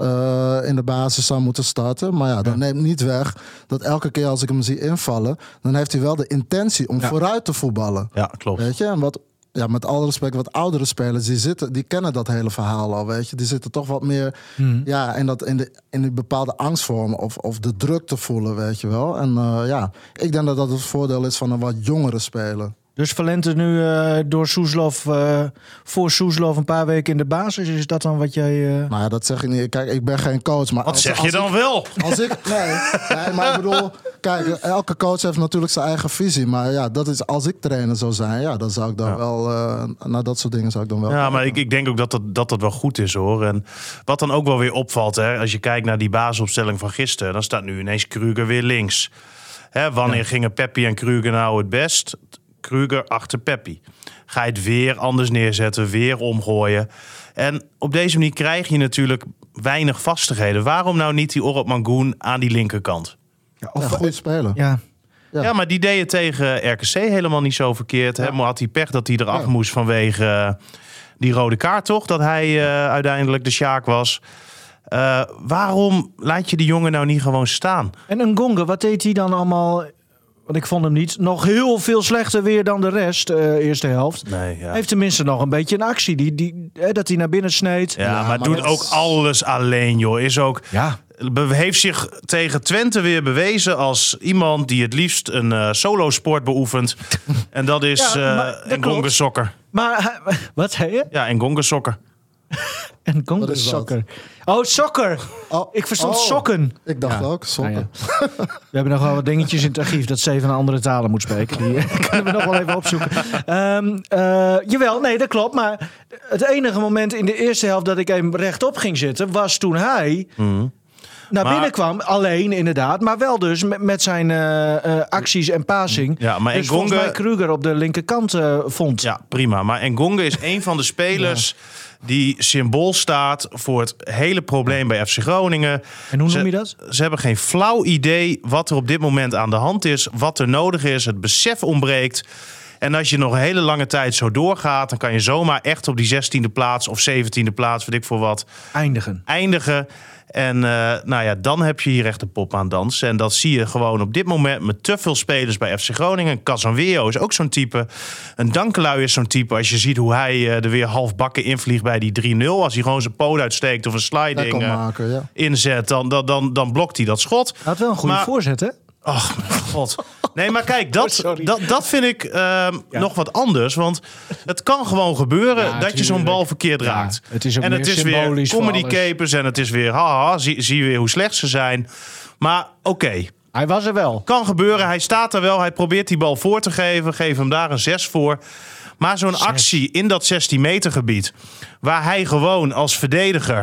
Uh, in de basis zou moeten starten. Maar ja, dat ja. neemt niet weg dat elke keer als ik hem zie invallen... dan heeft hij wel de intentie om ja. vooruit te voetballen. Ja, klopt. Weet je, en wat... Ja, met alle respect, wat oudere spelers, die zitten, die kennen dat hele verhaal al, weet je. Die zitten toch wat meer mm. ja, in, dat, in, de, in die bepaalde angstvorm of, of de druk te voelen, weet je wel. En uh, ja, ik denk dat dat het voordeel is van een wat jongere speler. Dus Valente nu uh, door Soeslof, uh, voor Soeslof een paar weken in de basis. Is dat dan wat jij... Uh... Nou ja, dat zeg ik niet. Kijk, ik ben geen coach. Maar wat als, zeg als je dan ik, wel? Als ik, nee, nee, maar ik bedoel... Kijk, elke coach heeft natuurlijk zijn eigen visie. Maar ja, dat is als ik trainer zou zijn... Ja, dan zou ik dan ja. wel... Uh, naar dat soort dingen zou ik dan wel... Ja, kijken. maar ik, ik denk ook dat dat, dat dat wel goed is, hoor. En wat dan ook wel weer opvalt, hè, als je kijkt naar die basisopstelling van gisteren... dan staat nu ineens Kruger weer links. Hè, wanneer ja. gingen Peppi en Kruger nou het best... Kruger achter Peppi. Ga je het weer anders neerzetten, weer omgooien. En op deze manier krijg je natuurlijk weinig vastigheden. Waarom nou niet die Orad Mangoen aan die linkerkant? Ja, of ja, goed spelen. Ja. Ja. ja, maar die deed het tegen R K C helemaal niet zo verkeerd. Ja. Hè? Maar had hij pech dat hij eraf ja. moest vanwege uh, die rode kaart, toch? Dat hij uh, uiteindelijk de Sjaak was. Uh, waarom laat je die jongen nou niet gewoon staan? En Ngonge, wat deed hij dan allemaal... Want ik vond hem niet nog heel veel slechter weer dan de rest, uh, eerste helft. Nee, ja. Heeft tenminste nog een beetje een actie. Die, die, hè, dat hij naar binnen sneed. Ja, ja maar, maar doet dat... ook alles alleen, joh. Is ook, ja. Heeft zich tegen Twente weer bewezen als iemand die het liefst een uh, solo-sport beoefent. En dat is ja, uh, Ngonge sokker. Maar, wat zei je? Ja, Ngonge sokker. En Ngonge sokker. Oh, sokker. Oh, ik verstond oh, sokken. Ik dacht ja. ook, sokken. Nou ja. We hebben nog wel wat dingetjes in het archief dat Steven andere talen moet spreken. Die kunnen we nog wel even opzoeken. Um, uh, jawel, nee, dat klopt. Maar het enige moment in de eerste helft dat ik even rechtop ging zitten... was toen hij... Mm. Naar maar, binnen kwam, alleen inderdaad, maar wel dus met, met zijn uh, uh, acties en passing. Ja, maar dus Ngonge, volgens mij Kruger op de linkerkant uh, vond. Ja, prima. Maar Ngonge is een van de spelers ja. die symbool staat voor het hele probleem bij F C Groningen. En hoe ze, noem je dat? Ze hebben geen flauw idee wat er op dit moment aan de hand is, wat er nodig is. Het besef ontbreekt. En als je nog een hele lange tijd zo doorgaat, dan kan je zomaar echt op die zestiende plaats of zeventiende plaats, weet ik voor wat, eindigen. eindigen. En uh, nou ja, dan heb je hier echt een pop aan dansen. En dat zie je gewoon op dit moment met te veel spelers bij F C Groningen. Casanweo is ook zo'n type. Een Dankelui is zo'n type. Als je ziet hoe hij uh, er weer half bakken invliegt bij die drie nul. Als hij gewoon zijn poot uitsteekt of een sliding uh, maken, ja. inzet, dan, dan, dan, dan blokt hij dat schot. Hij had wel een goede maar, voorzet, hè? Ach, mijn god. Nee, maar kijk, dat, oh, dat, dat vind ik uh, ja. nog wat anders. Want het kan gewoon gebeuren ja, dat je zo'n bal verkeerd ja, raakt. Het is ook en het is weer comedy capers en het is weer haha, zie, zie je weer hoe slecht ze zijn. Maar oké. Okay. Hij was er wel. Kan gebeuren, hij staat er wel. Hij probeert die bal voor te geven. Geef hem daar een zes voor. Maar zo'n actie in dat zestien meter gebied, waar hij gewoon als verdediger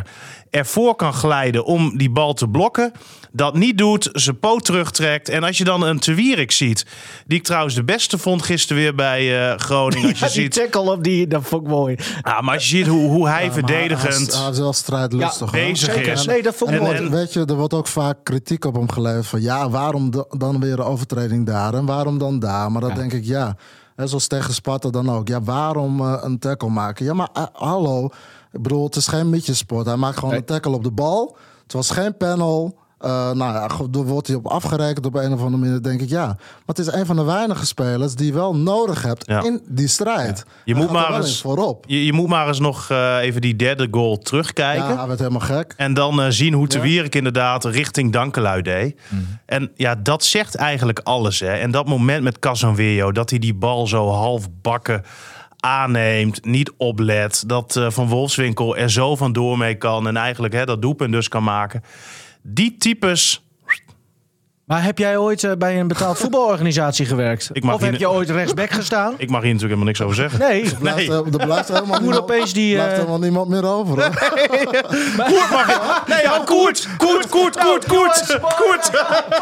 ervoor kan glijden om die bal te blokken. Dat niet doet, zijn poot terugtrekt. En als je dan een Te Wierik ziet, die ik trouwens de beste vond gisteren weer bij uh, Groningen. Als je ja, die ziet, tackle op die, dat vond ik mooi. ja, maar als je ziet hoe, hoe hij Ja, verdedigend Hij is wel strijdlustig. Ja, hoor. bezig Zeker. is. Nee, dat vond ik En, mooi. en weet je, er wordt ook vaak kritiek op hem geleverd van ja, waarom de- dan weer een overtreding daar en waarom dan daar? Maar dan Ja. denk ik ja, hè, zoals tegen Sparta dan ook. Ja, waarom uh, een tackle maken? Ja, maar uh, hallo, ik bedoel, het is geen mietjesport. Hij maakt gewoon Nee. een tackle op de bal. Het was geen panel. Uh, nou ja, daar wordt hij op afgerekend op een of andere manier. Denk ik ja, maar het is een van de weinige spelers die je wel nodig hebt Ja. in die strijd. Je Hij moet gaat er maar wel eens- in voorop. Je, je moet maar eens nog uh, even die derde goal terugkijken. Ja, hij werd helemaal gek. En dan uh, zien hoe Te Ja. Wierik inderdaad richting Dankelui deed. Mm-hmm. En ja, dat zegt eigenlijk alles. Hè. En dat moment met Casanvejo, dat hij die bal zo halfbakken aanneemt, niet oplet. Dat uh, Van Wolfswinkel er zo vandoor mee kan en eigenlijk hè, dat doelpunt dus kan maken. Die types... Maar heb jij ooit uh, bij een betaald voetbalorganisatie gewerkt? Ik mag Of heb hier- je ooit rechtsback gestaan? Ik mag hier natuurlijk helemaal niks over zeggen. Nee. Blijft, Nee. er, er blijft helemaal, Moet niemand, opeens die, blijft uh, helemaal niemand meer over. Hoor. Koert mag je... Nee, ja, Koert! Koert, Koert, Koert, Koert! Koert!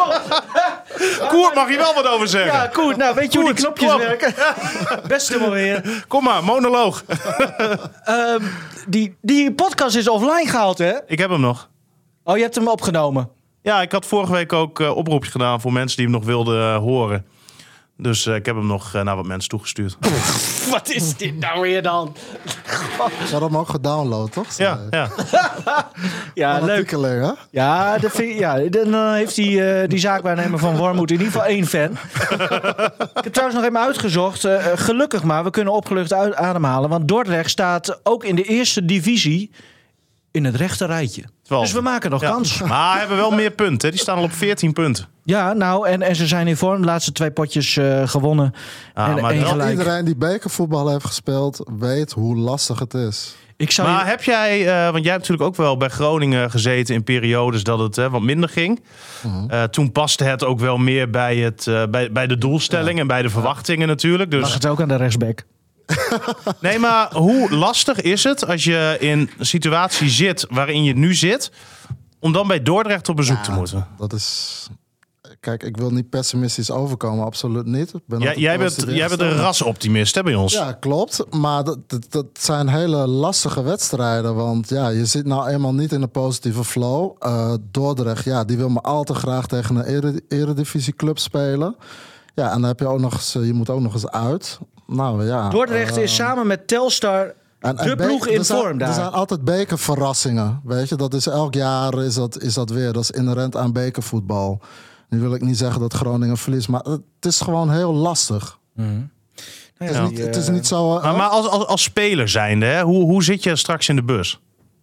Koert mag hier wel wat over zeggen. Ja, goed. Nou, weet je hoe die Goed, knopjes kom. werken? Beste maar weer. Kom maar, monoloog. Ehm, die, die podcast is offline gehaald, hè? Ik heb hem nog. Oh, je hebt hem opgenomen. Ja, ik had vorige week ook uh, oproepjes gedaan voor mensen die hem nog wilden uh, horen. Dus uh, ik heb hem nog uh, naar wat mensen toegestuurd. Wat is dit nou weer dan? Ze hadden hem ook gedownload, toch? Ja, ja. Ja, leuk. Fanatiekeling, hè? Ja, dat vind, ja, dan uh, heeft die, uh, die zaakwaarnemer van Wormoed in ieder geval één fan. Ik heb trouwens nog even uitgezocht. Uh, gelukkig maar, we kunnen opgelucht uit ademhalen. Want Dordrecht staat ook in de eerste divisie in het rechte rijtje. Twaalf. Dus we maken nog Ja. kans. Maar hebben wel meer punten. Hè? Die staan al op veertien punten. Ja, nou, en, en ze zijn in vorm. De laatste twee potjes uh, gewonnen. Ah, en maar één wel gelijk. Iedereen die bekervoetbal heeft gespeeld, weet hoe lastig het is. Ik zou Maar je- heb jij, uh, want jij hebt natuurlijk ook wel bij Groningen gezeten in periodes dat het uh, wat minder ging. Uh, toen paste het ook wel meer bij, het, uh, bij, bij de doelstelling Ja. en bij de verwachtingen natuurlijk. lag Dus het ook aan de rechtsback. nee, maar hoe lastig is het als je in een situatie zit waarin je nu zit, om dan bij Dordrecht op bezoek te moeten? Dat is... Kijk, ik wil niet pessimistisch overkomen, absoluut niet. Ik ben Jij, altijd jij, bent, positief jij bent een ingesteld. rasoptimist hè, bij ons. Ja, klopt. Maar dat, dat, dat zijn hele lastige wedstrijden. Want ja, je zit nou eenmaal niet in een positieve flow. Uh, Dordrecht, ja, die wil maar al te graag tegen een ere, eredivisieclub spelen. Ja, en dan heb je ook nog eens, je moet ook nog eens uit. Nou ja. Dordrecht uh, is samen met Telstar en- en de be- ploeg in er zijn- vorm daar. Er zijn altijd bekerverrassingen. Weet je, dat is elk jaar is dat, is dat weer. Dat is inherent aan bekervoetbal. Nu wil ik niet zeggen dat Groningen verliest, maar het is gewoon heel lastig. Nou ja, Het is, die, niet, het is uh, niet zo. uh, Maar, maar als, als, als speler zijnde, hè, hoe, hoe zit je straks in de bus?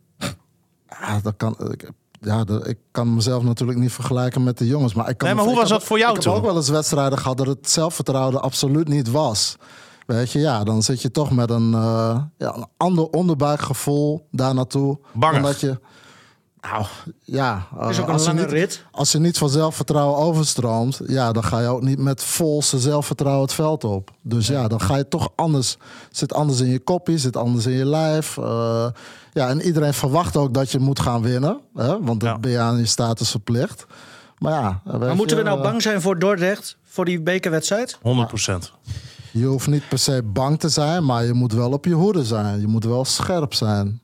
Ja, dat kan, ik, ja, dat, ik kan mezelf natuurlijk niet vergelijken met de jongens. Maar, ik kan Nee, maar me- hoe ik was heb- dat voor jou ik toen? Ik heb ook wel eens wedstrijden gehad dat het zelfvertrouwen er absoluut niet was. Weet je, ja, dan zit je toch met een, uh, ja, een ander onderbuikgevoel daar naartoe. Bangig. Omdat je, nou, ja. Het is ook uh, een als, je lange niet, rit. als je niet van zelfvertrouwen overstroomt, ja, dan ga je ook niet met volste zelfvertrouwen het veld op. Dus ja, dan ga je toch anders, zit anders in je koppie, zit anders in je lijf. Uh, ja, en iedereen verwacht ook dat je moet gaan winnen, hè, want dan Ja. ben je aan je status verplicht. Maar ja, weet Maar moeten je, we nou uh, bang zijn voor Dordrecht? Voor die bekerwedstrijd? honderd procent. Je hoeft niet per se bang te zijn, maar je moet wel op je hoede zijn. Je moet wel scherp zijn.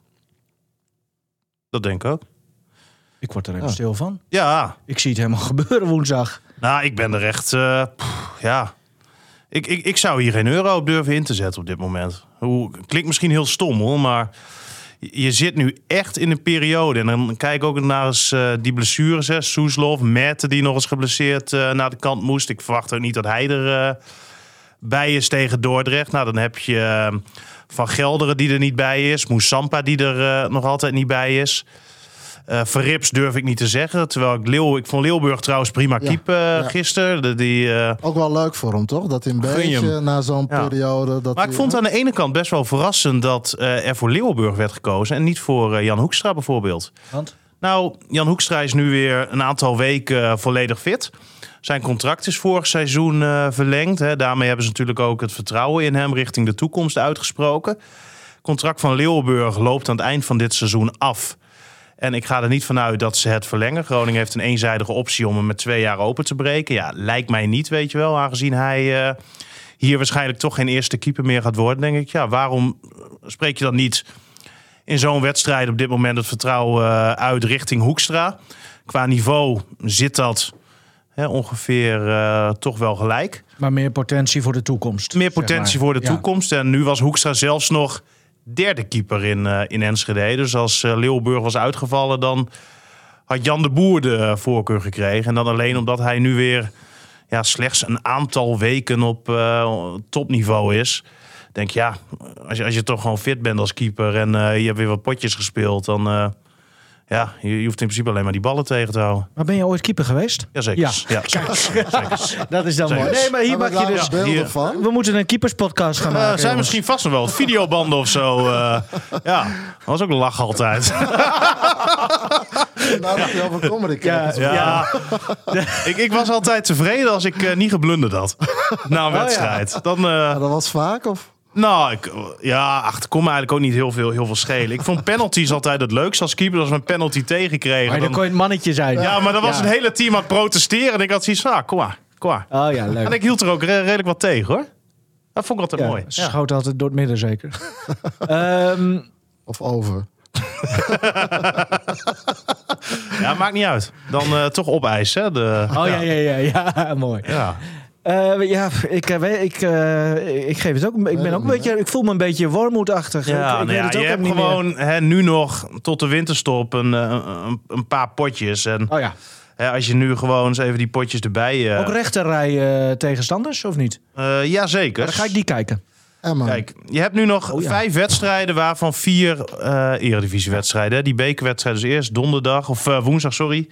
Dat denk ik ook. Ik word er even Ja. stil van. Ja, Ik zie het helemaal gebeuren woensdag. nou, ik ben er echt... uh, pff, ja... Ik, ik, ik zou hier geen euro op durven in te zetten op dit moment. Hoe, klinkt misschien heel stom hoor, maar je zit nu echt in een periode. En dan kijk ik ook naar eens, uh, die blessures. Hè. Soeslof, Mette die nog eens geblesseerd uh, naar de kant moest. Ik verwacht ook niet dat hij er uh, bij is tegen Dordrecht. Nou, dan heb je uh, Van Gelderen die er niet bij is. Moussampa die er uh, nog altijd niet bij is. Uh, Verrips durf ik niet te zeggen. Terwijl ik Leeuw, ik vond Leeuwburg trouwens prima Ja, keep uh, ja. gisteren. De, die, uh, Ook wel leuk voor hem, toch? Dat hij een Gun je beetje hem. na zo'n Ja. periode... Dat Maar ik hij, vond aan de ene kant best wel verrassend dat uh, er voor Leeuwenburg werd gekozen en niet voor uh, Jan Hoekstra bijvoorbeeld. Want? Nou, Jan Hoekstra is nu weer een aantal weken uh, volledig fit. Zijn contract is vorig seizoen uh, verlengd. Hè. Daarmee hebben ze natuurlijk ook het vertrouwen in hem richting de toekomst uitgesproken. Het contract van Leeuwenburg loopt aan het eind van dit seizoen af. En ik ga er niet vanuit dat ze het verlengen. Groningen heeft een eenzijdige optie om hem met twee jaar open te breken. Ja, lijkt mij niet, weet je wel. Aangezien hij uh, hier waarschijnlijk toch geen eerste keeper meer gaat worden, denk ik. Ja, waarom spreek je dan niet in zo'n wedstrijd op dit moment het vertrouwen uh, uit richting Hoekstra? Qua niveau zit dat hè, ongeveer uh, toch wel gelijk. Maar meer potentie voor de toekomst. Meer potentie zeg maar. voor de ja. toekomst. En nu was Hoekstra zelfs nog derde keeper in, uh, in Enschede. Dus als uh, Leeuwburg was uitgevallen, dan had Jan de Boer de voorkeur gekregen. En dan alleen omdat hij nu weer ja, slechts een aantal weken op uh, topniveau is. Denk ja, als je, als je toch gewoon fit bent als keeper en uh, je hebt weer wat potjes gespeeld, dan uh, ja, je, je hoeft in principe alleen maar die ballen tegen te houden. Maar ben je ooit keeper geweest? Jazeker. Ja. Ja, zeker. Zeker. Dat is dan Zeker. mooi. Nee, maar hier Heb mag ik je daar dus... beelden hier. van? We moeten een keeperspodcast gaan Uh, maken. zijn jongens. misschien vast nog wel videobanden of zo. Uh, ja, dat was ook een lach altijd. Nou, dat je over comedy kijkt. Ja, Ja, ik, ik was altijd tevreden als ik uh, niet geblunderd had na een wedstrijd. Dan, uh, Ja, dat was vaak, of? nou, ik, ja, ach, er kon me eigenlijk ook niet heel veel, heel veel schelen. Ik vond penalties altijd het leukste als keeper. Als we een penalty tegenkregen. Maar dan kon je het mannetje zijn. ja, maar dan was Ja. het hele team aan het protesteren. En ik had zoiets van, ah, kom maar, kom maar. Oh ja, leuk. En ik hield er ook re- redelijk wat tegen, hoor. Dat vond ik altijd Ja, mooi. ze Ja. schoot altijd door het midden zeker. Ehm, Of over. Ja, maakt niet uit. Dan uh, toch opeisen. Hè, de, oh ja, ja, ja, ja, mooi. ja. Uh, ja, ik, uh, weet- ik, uh, ik geef het ook. Ik ben ook een beetje. Ik voel me een beetje wormoedachtig. Ja, ik, ik nou weet ja, het ook je hebt niet meer. gewoon hè, nu nog tot de winterstop een, uh, een, een paar potjes. En Oh ja. hè, als je nu gewoon eens even die potjes erbij... Uh, Ook rechterrij uh, tegenstanders of niet? uh, Jazeker. Dan ga ik die kijken. Emma. Kijk, je hebt nu nog Oh ja. vijf wedstrijden, waarvan vier uh, eredivisiewedstrijden. Hè. Die bekerwedstrijd dus eerst donderdag, of uh, woensdag, sorry.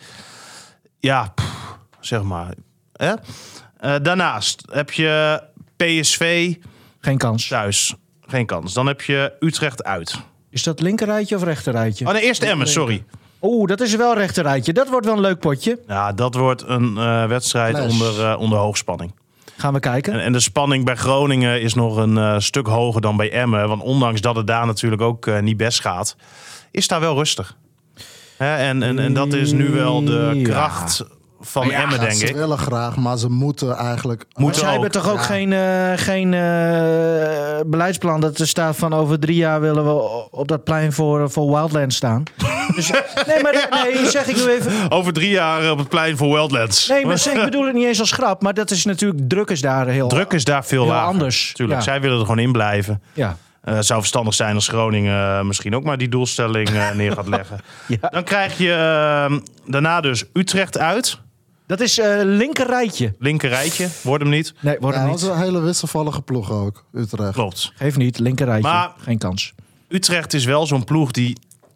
Ja, pff, zeg maar. Hè? Uh, daarnaast heb je P S V Geen kans. thuis. Geen kans. Dan heb je Utrecht uit. Is dat linkerrijtje of rechterrijtje? Oh nee, eerst Emmen, sorry. Oeh, dat is wel rechterrijtje. Dat wordt wel een leuk potje. Ja, dat wordt een uh, wedstrijd Clash. onder, uh, onder hoogspanning. Gaan we kijken. En, en de spanning bij Groningen is nog een uh, stuk hoger dan bij Emmen. Want ondanks dat het daar natuurlijk ook uh, niet best gaat, is daar wel rustig. Hè, en, en, en dat is nu wel de Ja. kracht van Ja, Emmen, denk Ze ik. willen graag, maar ze moeten eigenlijk... Maar Moeten zij ook. hebben toch ook Ja. geen, uh, geen uh, beleidsplan dat er staat van over drie jaar willen we op dat plein voor, voor Wildlands staan. Dus, nee, maar nee, zeg ik nu even. Over drie jaar op het plein voor Wildlands. Nee, maar ik bedoel het niet eens als grap, maar dat is natuurlijk druk is daar heel Druk is daar veel heel lager. anders. Tuurlijk, Ja. zij willen er gewoon in blijven. Ja. Uh, het zou verstandig zijn als Groningen uh, misschien ook maar die doelstelling uh, neer gaat leggen. Ja. Dan krijg je uh, daarna dus Utrecht uit. Dat is uh, linker rijtje. Linker rijtje, wordt hem niet. Nee, wordt Ja, hem dat is niet. een hele wisselvallige ploeg ook, Utrecht. Klopt. Geef niet, linker rijtje. Maar- Geen kans. Utrecht is wel zo'n ploeg die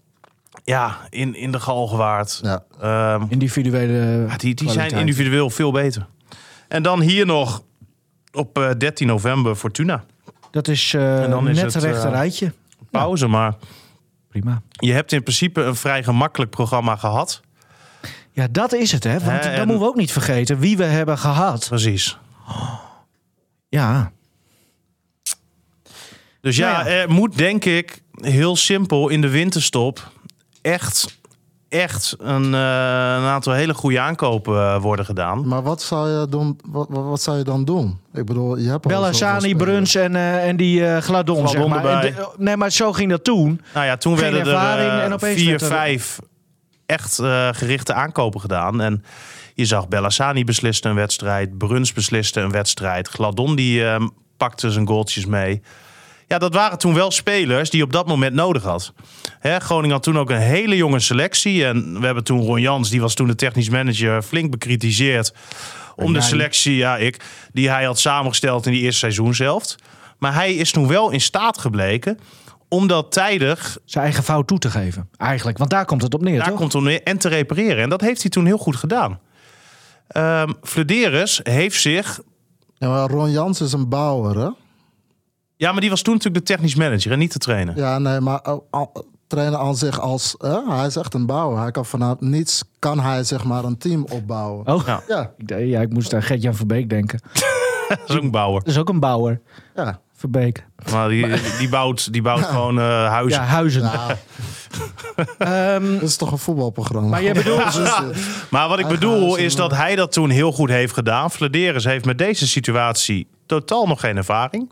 ja, in, in de galgenwaard. Ja. Ehm, Individuele ja, die die zijn kwaliteit. individueel veel beter. En dan hier nog op uh, dertien november Fortuna. Dat is, uh, En dan is net het, rechter uh, rijtje. Pauze, maar Prima. je hebt in principe een vrij gemakkelijk programma gehad. Ja, dat is het, hè. Want Hè, dan en- moeten we ook niet vergeten wie we hebben gehad. Precies. Ja. Dus ja, Nou ja. er moet denk ik heel simpel in de winterstop echt, echt een, uh, een aantal hele goede aankopen uh, worden gedaan. Maar wat zou je doen? Wat, wat, wat zou je dan doen? Ik bedoel, je hebt al zoveel Bellassani, spelers. Bruns en, uh, en die uh, Gladon, Gladon zeg maar. erbij. En de- nee, maar zo ging dat toen. Nou ja, toen Geen werden er ervaring uh, en opeens vier, werd er- vijf echt uh, gerichte aankopen gedaan. En je zag Bellassani besliste een wedstrijd. Bruns besliste een wedstrijd. Gladon die uh, pakte zijn goaltjes mee. Ja, dat waren toen wel spelers die je op dat moment nodig had. Hè, Groningen had toen ook een hele jonge selectie. En we hebben toen Ron Jans, die was toen de technisch manager, flink bekritiseerd om de jij? selectie, ja, ik, die hij had samengesteld in die eerste seizoenshelft. Maar hij is toen wel in staat gebleken om dat tijdig Zijn eigen fout toe te geven. Eigenlijk, want daar komt het op neer, daar toch? komt om neer en te repareren. En dat heeft hij toen heel goed gedaan. Um, Flederis heeft zich... Ja, maar Ron Jans is een bouwer, hè? Ja, maar die was toen natuurlijk de technisch manager en niet de trainer. Ja, nee, maar al, al, trainen aan zich als... Hè? Hij is echt een bouwer. Hij kan vanuit niets kan hij zeg maar een team opbouwen. Oh, Ja. Ja, ik, dacht- ja, ik moest aan Gert-Jan Verbeek denken. Dat is ook een bouwer. Dat is ook een bouwer. ja. Verbeek. Maar die, die bouwt, die bouwt gewoon uh, huizen. Ja, huizen. Ja. um, Dit is toch een voetbalprogramma? maar jij bedoelt... Maar wat ik Hij bedoel gaat, is dat hij dat toen heel goed heeft gedaan. Flederis heeft met deze situatie totaal nog geen ervaring.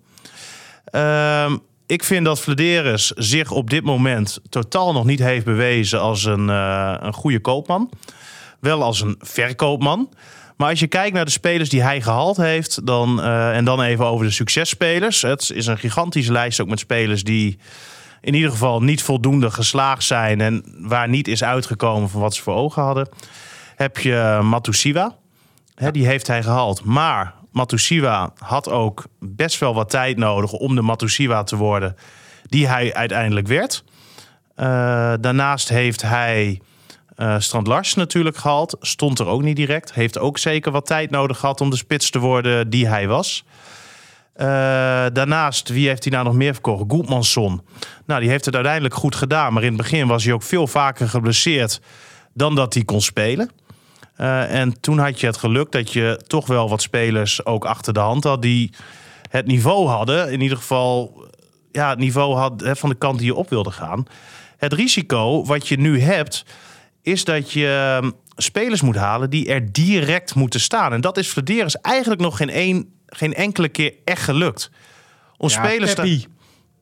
Um, ik vind dat Flederis zich op dit moment totaal nog niet heeft bewezen als een, uh, een goede koopman. Wel als een verkoopman. Maar als je kijkt naar de spelers die hij gehaald heeft, dan, uh, en dan even over de successpelers. Het is een gigantische lijst ook met spelers die in ieder geval niet voldoende geslaagd zijn en waar niet is uitgekomen van wat ze voor ogen hadden. Heb je Matusiwa. Hè, die heeft hij gehaald. Maar Matusiwa had ook best wel wat tijd nodig om de Matusiwa te worden die hij uiteindelijk werd. Uh, daarnaast heeft hij uh, Strand Larsen natuurlijk gehaald. Stond er ook niet direct. Heeft ook zeker wat tijd nodig gehad om de spits te worden die hij was. Uh, daarnaast, wie heeft hij nou nog meer verkocht? Goedmansson. Nou, die heeft het uiteindelijk goed gedaan. Maar in het begin was hij ook veel vaker geblesseerd dan dat hij kon spelen. Uh, en toen had je het geluk dat je toch wel wat spelers ook achter de hand had die het niveau hadden. In ieder geval ja, het niveau had hè, van de kant die je op wilde gaan. Het risico wat je nu hebt is dat je um, spelers moet halen die er direct moeten staan. En dat is Flederis eigenlijk nog geen, een, geen enkele keer echt gelukt. Om ja, spelers Peppi. te...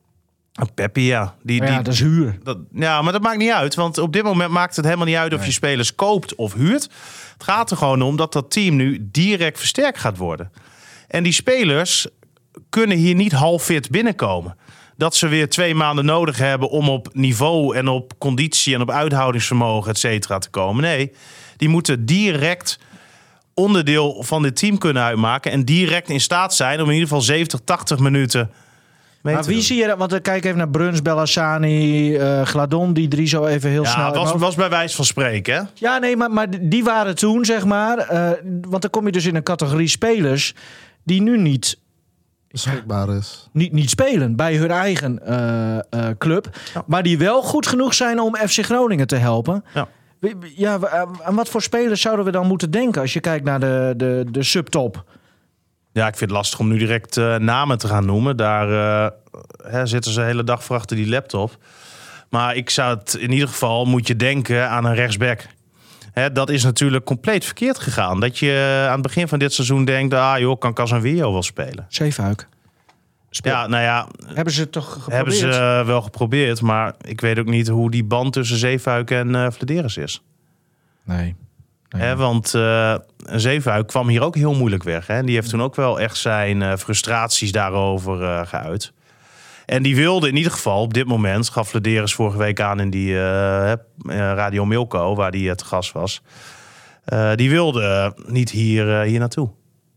Peppi, ja. Die, Ja, die, dat is huur. Dat, ja, maar dat maakt niet uit. Want op dit moment maakt het helemaal niet uit of Nee. je spelers koopt of huurt. Het gaat er gewoon om dat dat team nu direct versterkt gaat worden. En die spelers kunnen hier niet half fit binnenkomen. Dat ze weer twee maanden nodig hebben om op niveau en op conditie en op uithoudingsvermogen, et cetera, te komen. Nee, die moeten direct onderdeel van dit team kunnen uitmaken. En direct in staat zijn om in ieder geval zeventig, tachtig minuten mee Maar te wie doen. zie je dat? Want ik kijk even naar Bruns, Bellassani, uh, Gladon, die drie zo even heel Ja, snel. het was, uit mijn was bij wijze van spreken, hè? Ja, nee, maar, maar die waren toen, zeg maar. Uh, want dan kom je dus in een categorie spelers die nu niet, beschikbaar is. niet, niet spelen bij hun eigen uh, uh, club. Ja. Maar die wel goed genoeg zijn om F C Groningen te helpen. Ja. Ja, aan wat voor spelers zouden we dan moeten denken als je kijkt naar de, de, de subtop? Ja, ik vind het lastig om nu direct uh, namen te gaan noemen. Daar uh, hè, zitten ze de hele dag voor achter die laptop. Maar ik zou het in ieder geval moet je denken aan een rechtsback. Hè, dat is natuurlijk compleet verkeerd gegaan. Dat je aan het begin van dit seizoen denkt, ah joh, kan Casemiro wel spelen. Zeefuik. Ja, nou ja, Hebben ze het toch geprobeerd? hebben ze uh, wel geprobeerd. Maar ik weet ook niet hoe die band tussen Zeefuik en uh, Flederis is. Nee. nee. Hè, want uh, Zeefuik kwam hier ook heel moeilijk weg. Hè? Die heeft toen ook wel echt zijn uh, frustraties daarover uh, geuit. En die wilde in ieder geval op dit moment, gaf Flederis vorige week aan in die uh, Radio Milko, waar die uh, te gast was. Uh, die wilde uh, niet hier, uh, hier naartoe.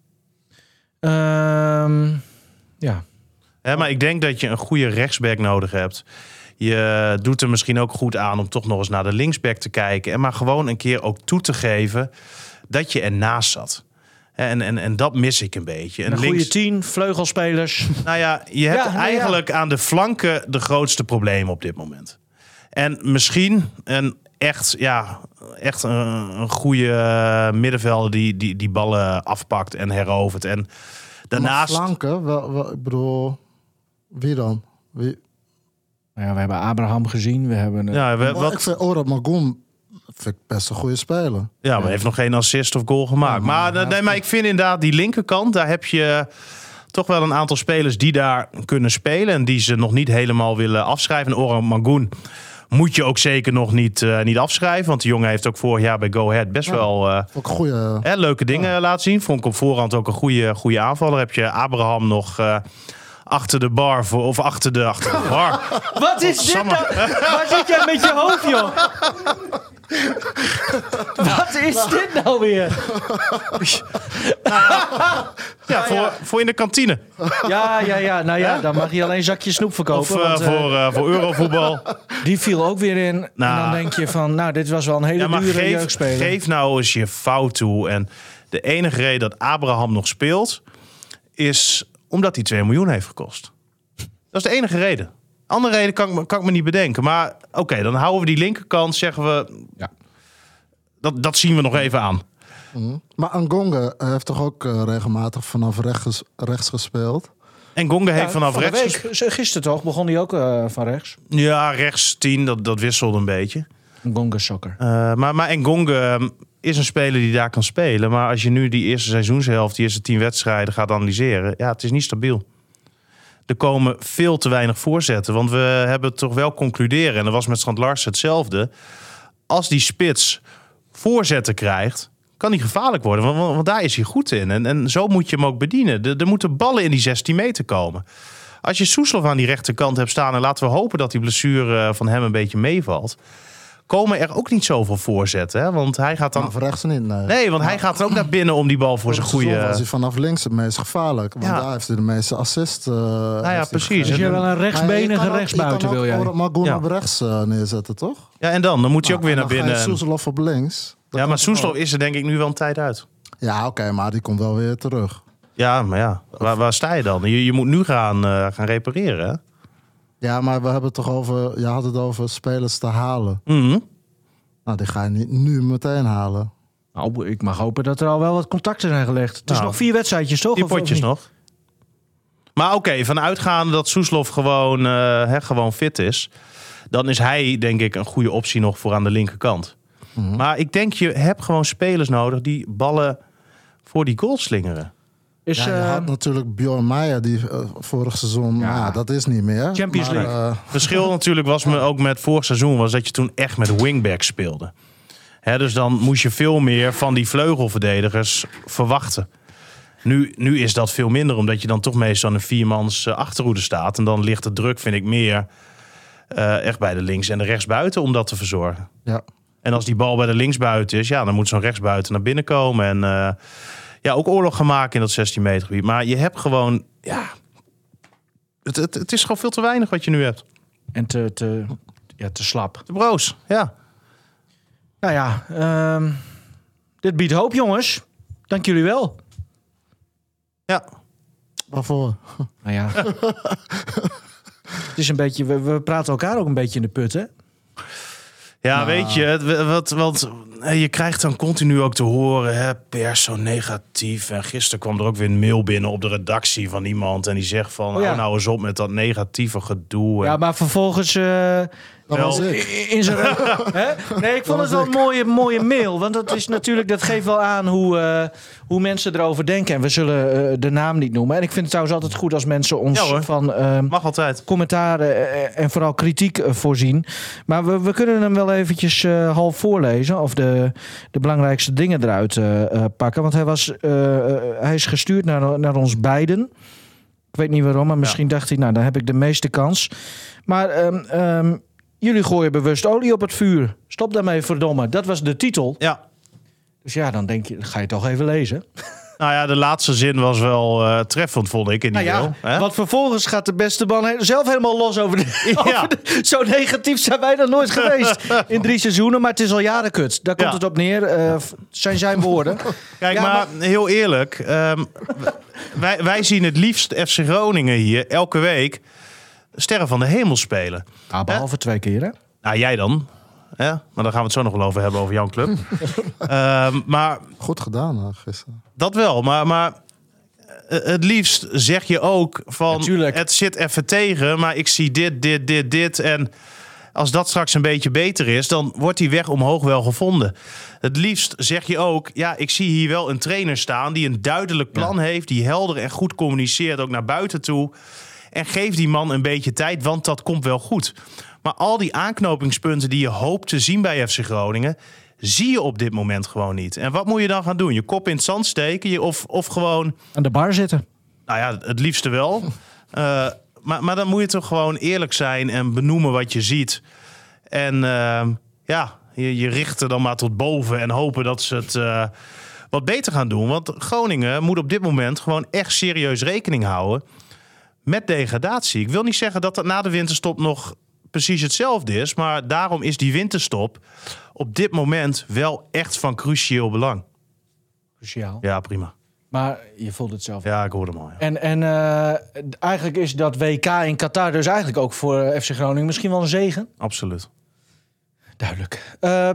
Um, ja. Hè, maar ik denk dat je een goede rechtsback nodig hebt. Je doet er misschien ook goed aan om toch nog eens naar de linksback te kijken. En maar gewoon een keer ook toe te geven dat je ernaast zat. En, en, en dat mis ik een beetje. En Een links, goede tien, vleugelspelers. nou ja, je hebt Ja, nou eigenlijk ja. aan de flanken de grootste problemen op dit moment. En misschien een echt, ja, echt een, een goede middenvelder die, die die ballen afpakt en herovert. En daarnaast... Maar flanken, wel, wel, ik bedoel, wie dan? Wie? Ja, we hebben Abraham gezien. We hebben een- Ja, we, Maar wat, Ik vind Orad Magoum vind ik best een goede speler. Ja, maar heeft nog geen assist of goal gemaakt. Ja, maar maar, hij nee, maar ik vind inderdaad die linkerkant, daar heb je toch wel een aantal spelers die daar kunnen spelen en die ze nog niet helemaal willen afschrijven. En Orhan Mangoen moet je ook zeker nog niet, uh, niet afschrijven, want die jongen heeft ook vorig jaar bij Go Ahead best Ja. wel uh, Ook een goede. hè, leuke dingen Ja. laten zien. Vond ik op voorhand ook een goede, goede aanvaller. Heb je Abraham nog uh, achter de bar voor, of achter de, achter de bar. Wat is dit Samme. nou? Waar zit jij met je hoofd, joh? Wat is dit nou weer? Ja, voor, voor in de kantine. Ja, ja, ja. Nou ja, dan mag je alleen zakje snoep verkopen. Of uh, want, uh, voor, uh, voor Eurovoetbal. die viel ook weer in. Nou. En dan denk je van, nou, dit was wel een hele Ja, maar dure geef, jeugdspeler. geef nou eens je fout toe. En de enige reden dat Abraham nog speelt, is omdat hij twee miljoen heeft gekost. Dat is de enige reden. Andere reden kan ik, me- kan ik me niet bedenken. Maar oké, okay, dan houden we die linkerkant, zeggen we... Ja. Dat, dat zien we nog even aan. Mhm. Maar Angonga heeft toch ook uh, regelmatig vanaf rechts, rechts gespeeld. En Gonga heeft Ja, vanaf van de rechts... week, gisteren toch, begon hij ook uh, van rechts. Ja, rechts tien, dat, dat wisselde een beetje. Gonga Soccer. Uh, maar, maar Ngonge um, is een speler die daar kan spelen. Maar als je nu die eerste seizoenshelft, die eerste tien wedstrijden gaat analyseren... ja, het is niet stabiel. Er komen veel te weinig voorzetten. Want we hebben toch wel concluderen, en dat was met Strand Larsen hetzelfde... als die spits voorzetten krijgt, kan hij gevaarlijk worden. Want, want, want daar is hij goed in. En, en zo moet je hem ook bedienen. Er, er moeten ballen in die zestien meter komen. Als je Soeslof aan die rechterkant hebt staan... en laten we hopen dat die blessure van hem een beetje meevalt... komen er ook niet zoveel voorzetten. Hè? Want hij gaat dan... Nou, van rechts niet, nee. Nee, want hij gaat er ook naar binnen om die bal voor zijn goede... was hij vanaf links het meest gevaarlijk. Want Ja. daar heeft hij de meeste assist. Uh, Nou ja, precies. Dus jij wel een rechtsbenige Maar je rechtsbuiten kan ook- wil jij? Je kan ook Magoen Ja. op rechts uh, neerzetten, toch? Ja, en dan? Dan moet hij ook weer naar binnen. En Soeslof op links. Dat Ja, kan maar toch Soeslof wel? is er denk ik nu wel een tijd uit. Ja, oké, okay, maar die komt wel weer terug. Ja, maar ja. Waar, waar sta je dan? Je, je moet nu gaan, uh, gaan repareren, hè? Ja, maar we hebben het toch over... Je had het over spelers te halen. Mm-hmm. Nou, die ga je niet nu meteen halen. Nou, ik mag hopen dat er al wel wat contacten zijn gelegd. Het is Nou, nog vier wedstrijdjes, toch? Die Of- of potjes niet? nog. Maar oké, okay, vanuitgaande dat Soeslof gewoon, uh, hè, gewoon fit is... dan is hij, denk ik, een goede optie nog voor aan de linkerkant. Mm-hmm. Maar ik denk, je hebt gewoon spelers nodig die ballen voor die goal slingeren. Is, Ja, je eh, had natuurlijk Bjorn Meijer, die uh, vorig seizoen... Ja. Ja, dat is niet meer. Champions maar, League. uh, Het verschil natuurlijk was me ook met vorig seizoen... was dat je toen echt met wingbacks speelde. Hè, dus dan moest je veel meer van die vleugelverdedigers verwachten. Nu, nu is dat veel minder, omdat je dan toch meestal aan een viermans uh, achterhoede staat. En dan ligt de druk, vind ik, meer uh, echt bij de links- en de rechtsbuiten om dat te verzorgen. ja. En als die bal bij de linksbuiten is, ja, dan moet zo'n rechtsbuiten naar binnen komen. En uh, ja, ook oorlog gaan maken in dat zestien meter gebied. Maar je hebt gewoon, ja, het, het, het is gewoon veel te weinig wat je nu hebt. en te, te, ja, te slap. De broos, ja. Nou ja, ehm, dit biedt hoop, jongens. Dank jullie wel. Ja, Waarvoor? Nou ja. Het is een beetje, we, we praten elkaar ook een beetje in de put, hè? ja Nou. weet je, het, wat, wat, je krijgt dan continu ook te horen, hè, pers zo negatief. En gisteren kwam er ook weer een mail binnen op de redactie van iemand. En die zegt van, Oh ja. hou nou eens op met dat negatieve gedoe. En- Ja, maar vervolgens... eh, Dat Wel. was ik. in zijn hè? Nee, ik vond het wel een mooie, mooie mail. Want dat is natuurlijk, dat geeft wel aan hoe, uh, hoe mensen erover denken. En we zullen uh, de naam niet noemen. En ik vind het trouwens altijd goed als mensen ons Ja, hoor. van uh, Mag altijd. commentaren uh, en vooral kritiek uh, voorzien. Maar we, we kunnen hem wel eventjes uh, half voorlezen. Of de, de belangrijkste dingen eruit uh, uh, pakken. Want hij, was, uh, uh, hij is gestuurd naar, naar ons beiden. Ik weet niet waarom, maar misschien dacht hij, nou, dan heb ik de meeste kans. Maar... Um, um, jullie gooien bewust olie op het vuur. Stop daarmee, verdomme. Dat was de titel. Ja. Dus ja, dan denk je, dan ga je toch even lezen. Nou ja, de laatste zin was wel uh, treffend, vond ik, in die Nou mail. ja, Hè? want vervolgens gaat de beste man he- zelf helemaal los over de, Ja. over de... Zo negatief zijn wij nog nooit geweest in drie seizoenen. Maar het is al jaren kut. Daar komt Ja. het op neer. Uh, zijn zijn woorden. Kijk, Ja, maar, heel eerlijk. Um, wij, wij zien het liefst F C Groningen hier elke week sterren van de hemel spelen. Ah, behalve twee keer, hè? Nou, jij dan. Hè? Maar daar gaan we het zo nog wel over hebben, over jouw club. um, maar Goed gedaan uh, gisteren. dat wel. Maar, maar uh, het liefst zeg je ook van... Natuurlijk. Het zit even tegen, maar ik zie dit, dit, dit, dit. En als dat straks een beetje beter is... dan wordt die weg omhoog wel gevonden. Het liefst zeg je ook... ja, ik zie hier wel een trainer staan... die een duidelijk plan Ja. heeft... die helder en goed communiceert, ook naar buiten toe... En geef die man een beetje tijd, want dat komt wel goed. Maar al die aanknopingspunten die je hoopt te zien bij F C Groningen... zie je op dit moment gewoon niet. En wat moet je dan gaan doen? Je kop in het zand steken? Je, of, of gewoon... Aan de bar zitten. Nou ja, het liefste wel. Uh, maar, maar dan moet je toch gewoon eerlijk zijn... en benoemen wat je ziet. En uh, ja, je, je richt er dan maar tot boven... en hopen dat ze het uh, wat beter gaan doen. Want Groningen moet op dit moment gewoon echt serieus rekening houden... met degradatie. Ik wil niet zeggen dat dat na de winterstop nog precies hetzelfde is... maar daarom is die winterstop op dit moment wel echt van cruciaal belang. Cruciaal. Ja, prima. Maar je voelt het zelf. Ja, ik hoorde hem al. Ja. En, en uh, eigenlijk is dat W K in Qatar dus eigenlijk ook voor F C Groningen misschien wel een zegen. Absoluut. Duidelijk. Uh,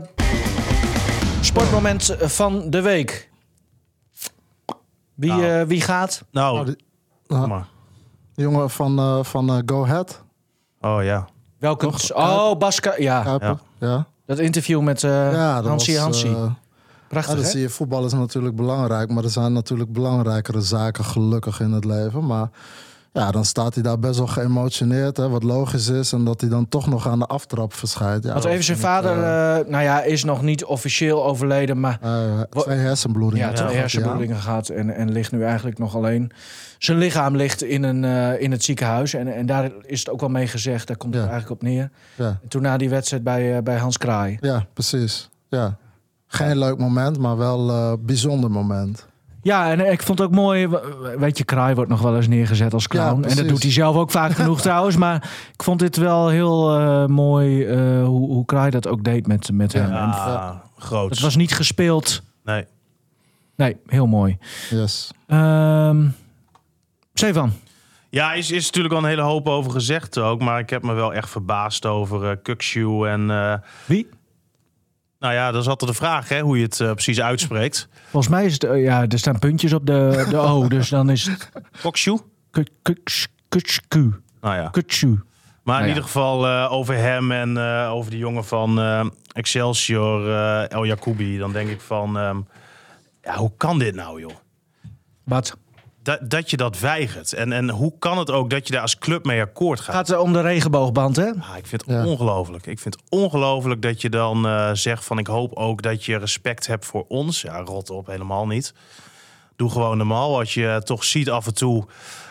sportmoment van de week. Wie, Nou. uh, wie gaat? Nou, Nou, die- kom nou, maar. jongen van, uh, van uh, Go Ahead. Oh ja. Welke? Toch? Oh, Baska. Ja, Kuiper. Ja. Ja. dat interview met uh, Ja, dat Hansie was, Hansie. uh, Prachtig, Ja, dan hè? zie je, voetbal is natuurlijk belangrijk, maar er zijn natuurlijk belangrijkere zaken gelukkig in het leven. Maar ja, dan staat hij daar best wel geëmotioneerd, hè, wat logisch is. En dat hij dan toch nog aan de aftrap verschijnt. Ja, Want dat even zijn vind ik, vader, uh, uh, nou ja, is nog niet officieel overleden, maar uh, twee hersenbloedingen. ja, twee had hij hersenbloedingen gehad en, en ligt nu eigenlijk nog alleen. Zijn lichaam ligt in, een, uh, in het ziekenhuis en, en daar is het ook wel mee gezegd. Daar komt het Ja. eigenlijk op neer. aan. Ja. En toen na die wedstrijd bij, uh, bij Hans Kraai. Ja, precies. Ja. Geen leuk moment, maar wel een uh, bijzonder moment. Ja, en ik vond het ook mooi. w- Weet je, Kraai wordt nog wel eens neergezet als clown. Ja, en precies. dat doet hij zelf ook vaak genoeg trouwens. Maar ik vond dit wel heel uh, mooi uh, hoe, hoe Kraai dat ook deed met, met hem. En Ja, groot. het was niet gespeeld. Nee. Nee, heel mooi. Yes. Um, Stefan. Ja, is, is natuurlijk al een hele hoop over gezegd ook. Maar ik heb me wel echt verbaasd over uh, Kukshu en... uh, Wie? nou ja, dat is altijd de vraag, hè, hoe je het uh, precies uitspreekt. Volgens mij is het, uh, ja, er staan puntjes op de, de O. Dus dan is het Kukshu? Kutsku. Nou ja. Kutsu. Maar in Nou ja. ieder geval uh, over hem en uh, over die jongen van uh, Excelsior, uh, El Jacoubi. Dan denk ik van, um, ja, hoe kan dit nou, joh? Wat? Dat, dat je dat weigert. En, en hoe kan het ook dat je daar als club mee akkoord gaat? Gaat het om de regenboogband, hè? Ah, ik vind het Ja. ongelooflijk. Ik vind het ongelooflijk dat je dan uh, zegt van... ik hoop ook dat je respect hebt voor ons. Ja, rot op, helemaal niet. Doe gewoon normaal. Als je toch ziet af en toe...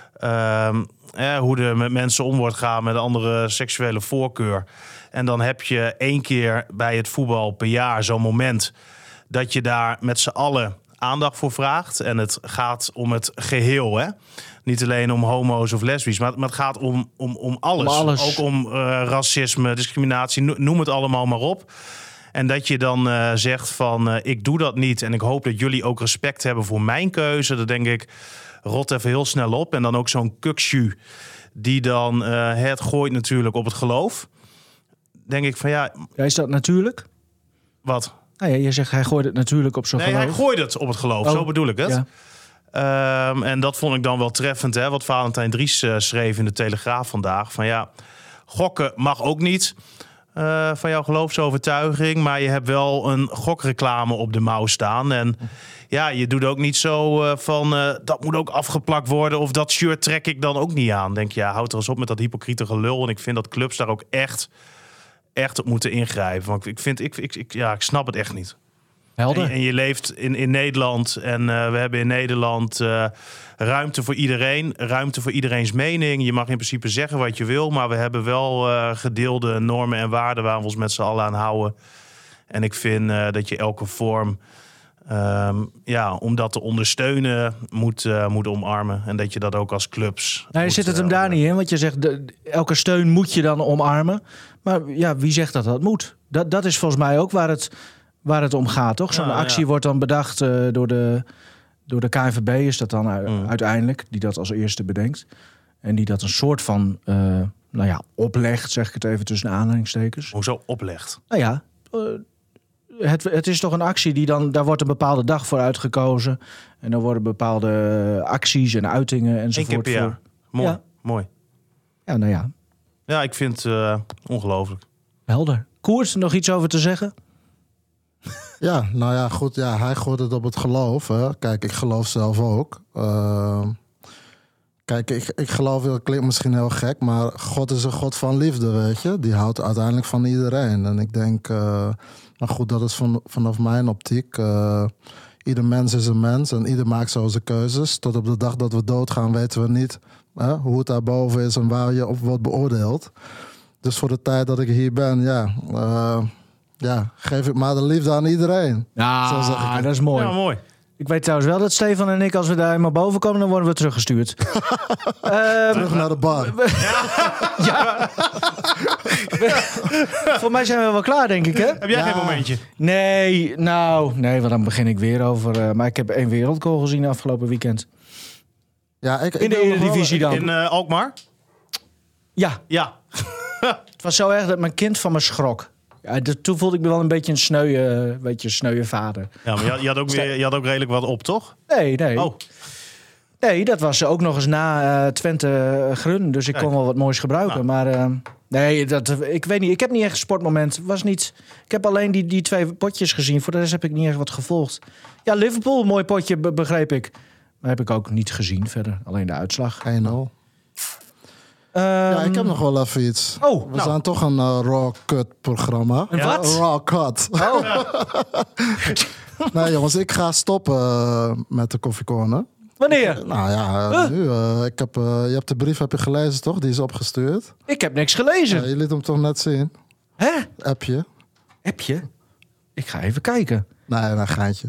Um, eh, hoe er met mensen om wordt gaan met een andere seksuele voorkeur. En dan heb je één keer bij het voetbal per jaar zo'n moment... dat je daar met z'n allen aandacht voor vraagt. En het gaat om het geheel, hè? Niet alleen om homo's of lesbisch, maar, maar het gaat om, om, om, alles. Om alles. Ook om uh, racisme, discriminatie, no- noem het allemaal maar op. En dat je dan uh, zegt van, uh, ik doe dat niet... en ik hoop dat jullie ook respect hebben voor mijn keuze. Dan denk ik, rot even heel snel op. En dan ook zo'n Kukshu die dan uh, het gooit natuurlijk op het geloof. Denk ik van, ja, Ja, is dat natuurlijk? wat? Nou ja, je zegt hij gooit het natuurlijk op zijn Nee, geloof. hij gooit het op het geloof, Oh, zo bedoel ik het. Ja. Um, en dat vond ik dan wel treffend, hè, wat Valentijn Dries uh, schreef in de Telegraaf vandaag. Van ja, gokken mag ook niet uh, van jouw geloofsovertuiging. Maar je hebt wel een gokreclame op de mouw staan. En ja, je doet ook niet zo uh, van uh, dat moet ook afgeplakt worden. Of dat shirt trek ik dan ook niet aan. Denk je, ja, houd er eens op met dat hypocriete gelul. En ik vind dat clubs daar ook echt, echt op moeten ingrijpen. Want ik, vind, ik, ik, ik, ja, ik snap het echt niet. Helder. En, en je leeft in, in Nederland en uh, we hebben in Nederland uh, ruimte voor iedereen. Ruimte voor iedereen's mening. Je mag in principe zeggen wat je wil, maar we hebben wel uh, gedeelde normen en waarden waar we ons met z'n allen aan houden. En ik vind uh, dat je elke vorm, um, ja, om dat te ondersteunen, moet, uh, moet omarmen. En dat je dat ook als clubs... Nee, moet, zit het hem uh, daar niet in? Want je zegt, de, elke steun moet je dan omarmen. Maar ja, wie zegt dat dat moet? Dat, dat is volgens mij ook waar het, waar het om gaat, toch? Zo'n Ja, actie ja. wordt dan bedacht uh, door, de, door de K N V B, is dat dan u- Mm. uiteindelijk, die dat als eerste bedenkt. En die dat een soort van, uh, nou ja, oplegt, zeg ik het even tussen aanhalingstekens. Hoezo oplegt? Nou ja, uh, het, het is toch een actie die dan, daar wordt een bepaalde dag voor uitgekozen. En dan worden bepaalde acties en uitingen Eén enzovoort. keer per jaar. voor. Mooi, Ja. mooi. Ja, nou ja, Ja, ik vind het uh, ongelooflijk. helder. Koert, nog iets over te zeggen? Ja, nou ja, goed. Ja, hij gooit het op het geloof. Hè. Kijk, ik geloof zelf ook. Uh, kijk, ik, ik geloof, dat klinkt misschien heel gek, maar God is een God van liefde, weet je. Die houdt uiteindelijk van iedereen. En ik denk, uh, maar goed, dat is van, vanaf mijn optiek. Uh, ieder mens is een mens en ieder maakt zo zijn keuzes. Tot op de dag dat we doodgaan weten we niet hè, hoe het daarboven is en waar je op wordt beoordeeld. Dus voor de tijd dat ik hier ben, ja... Uh, Ja, geef ik maar de liefde aan iedereen. Ja, Zo zeg ik het. dat is mooi. Ja, mooi. Ik weet trouwens wel dat Stefan en ik, als we daar helemaal boven komen, dan worden we teruggestuurd. uh, Terug naar de bar. ja. Voor mij zijn we wel klaar, denk ik, hè? Heb jij Ja. geen momentje? Nee, nou, nee, want dan begin ik weer over. Uh, maar ik heb één wereldgoal gezien afgelopen weekend. Ja, ik, ik In de wil nog wel- Eredivisie dan. In uh, Alkmaar? Ja, Ja. het was zo erg dat mijn kind van me schrok. Ja, de- toen voelde ik me wel een beetje een sneuwe, beetje een sneuwe vader. Ja, maar je, had- je, had ook weer, je had ook redelijk wat op, toch? Nee, nee. Oh, Nee, dat was ook nog eens na uh, Twente uh, Grun. Dus ik Kijk. kon wel wat moois gebruiken. Nou. Maar uh, nee, dat, ik weet niet. Ik heb niet echt een sportmoment. Was niet, ik heb alleen die, die twee potjes gezien. Voor de rest heb ik niet echt wat gevolgd. Ja, Liverpool, mooi potje, be- begreep ik. Maar heb ik ook niet gezien verder. Alleen de uitslag. één nul. Um, Ja, ik heb nog wel even iets. Oh, We nou. zijn toch een uh, raw cut programma. Een wat? Uh, raw cut. Oh, Nee jongens, ik ga stoppen uh, met de koffiecorner. wanneer? Nou ja, uh, Huh? nu. Uh, ik heb, uh, je hebt de brief heb je gelezen toch? Die is opgestuurd. Ik heb niks gelezen. Ja, je liet hem toch net zien? Hè? Appje. Heb je? Ik ga even kijken. Nee, nee, geintje.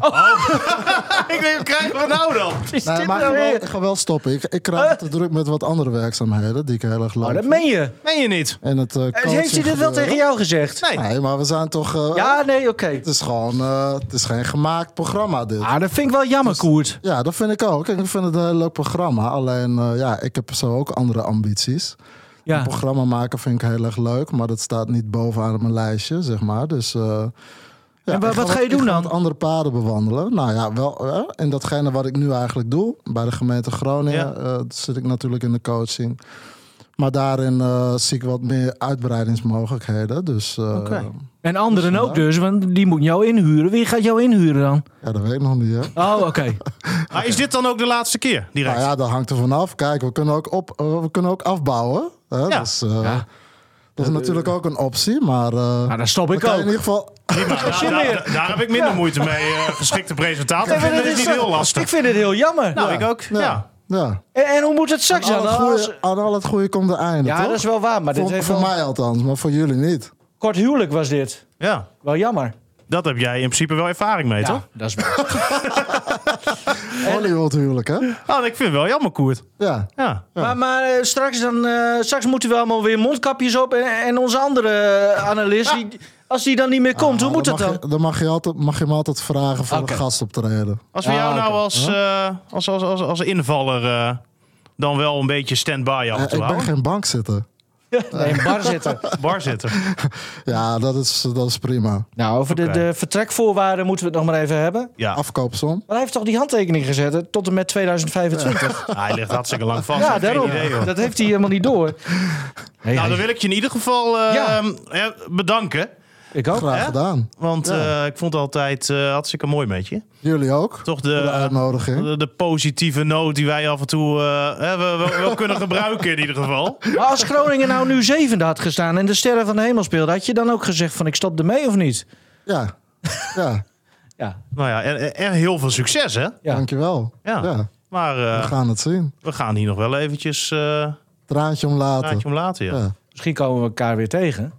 Ik denk, wat krijgen we nou dan? Is Nee, dit maar ik nou ga, wel, weer? ik ga wel stoppen. Ik, ik krijg te druk met wat andere werkzaamheden die ik heel erg leuk Oh, dat vind. meen je. Meen je niet? En het, uh, Heeft hij dit wel coachinggebeuren. tegen jou gezegd? Nee. Nee, maar we zijn toch... uh, Ja, nee, oké. Het is gewoon... uh, het is geen gemaakt programma dit. Ah, dat vind ik wel jammer, Koert. Ja, dat vind ik ook. Ik vind het een heel leuk programma. Alleen, uh, ja, ik heb zo ook andere ambities. Ja. Een programma maken vind ik heel erg leuk. Maar dat staat niet bovenaan mijn lijstje, zeg maar. Dus... uh, ja, En wa- ik wat ga je ik doen dan? wat andere paden bewandelen. Nou ja, wel uh, in datgene wat ik nu eigenlijk doe. Bij de gemeente Groningen Ja. uh, zit ik natuurlijk in de coaching. Maar daarin uh, zie ik wat meer uitbreidingsmogelijkheden. Dus uh, Oké. En anderen Dus ook dus, want die moeten jou inhuren. Wie gaat jou inhuren dan? ja, dat weet ik nog niet, hè. Oh, oké. Maar is dit dan ook de laatste keer? Direct? Nou ja, dat hangt er vanaf. Kijk, we kunnen ook, op, uh, we kunnen ook afbouwen. Hè? Ja. Dus, uh, Ja. dat is natuurlijk ook een optie, maar... Uh, Nou, dan stop ik we kunnen ook. in ieder geval... Prima. Daar, je daar, meer. daar heb ik minder moeite mee. Uh, geschikte presentator. Ik Nee, vind maar het dat niet is- heel lastig. Ik vind het heel jammer. Nou, Ja. ik ook. Ja. Ja. Ja. En, en hoe moet het straks Aan, al dan? het Als- goede, aan al het goede komt er einde, Ja, toch? dat is wel waar. Maar dit voor heeft voor wel... mij althans, maar voor jullie niet. Kort huwelijk was dit. Ja. Wel jammer. Dat heb jij in principe wel ervaring mee, toch? Ja, dat is waar. Hollywood huwelijk, hè? Nou, ik vind het wel jammer, Koert. Ja. Ja. Maar, maar eh, straks, dan, eh, straks moeten we allemaal weer mondkapjes op. En, en onze andere eh, analist, die, als die dan niet meer komt, Ah, hoe moet dat mag dan? Je, dan mag je, altijd, mag je hem altijd vragen voor Oké. een gastoptreden. Als we Ah, jou nou oké. als, eh, als, als, als, als invaller uh, dan wel een beetje stand-by af en Eh, toe ik ben houden. geen bankzitter. Nee, een bar zitten. Bar zitten. Ja, dat is, dat is prima. Nou, over de, Oké. de vertrekvoorwaarden moeten we het nog maar even hebben. Ja. Afkoopsom. Maar hij heeft toch die handtekening gezet hè, tot en met tweeduizend vijfentwintig? Ah, hij ligt hartstikke lang vast. Ja, Ik heb geen daarom. idee, hoor. Dat heeft hij helemaal niet door. Hey, Nou, hij- dan wil ik je in ieder geval eh, Ja. eh, bedanken. ik ook. Graag Hè? gedaan. Want Ja. eh, ik vond het altijd eh, hartstikke mooi met je. Jullie ook. Toch Voor de de, uitnodiging. de, de positieve noot die wij af en toe eh, hè, we, we, wel kunnen gebruiken in ieder geval. Maar als Groningen nou nu zevende had gestaan en de Sterren van de Hemel speelde, had je dan ook gezegd van ik stop ermee of niet? Ja. Ja, Ja. Nou ja, en, en heel veel succes hè. Ja. dankjewel. Ja. Ja, Maar eh, we gaan het zien. we gaan hier nog wel eventjes eh Traantje om later. praatje om laten. Ja. Ja. Misschien komen we elkaar weer tegen.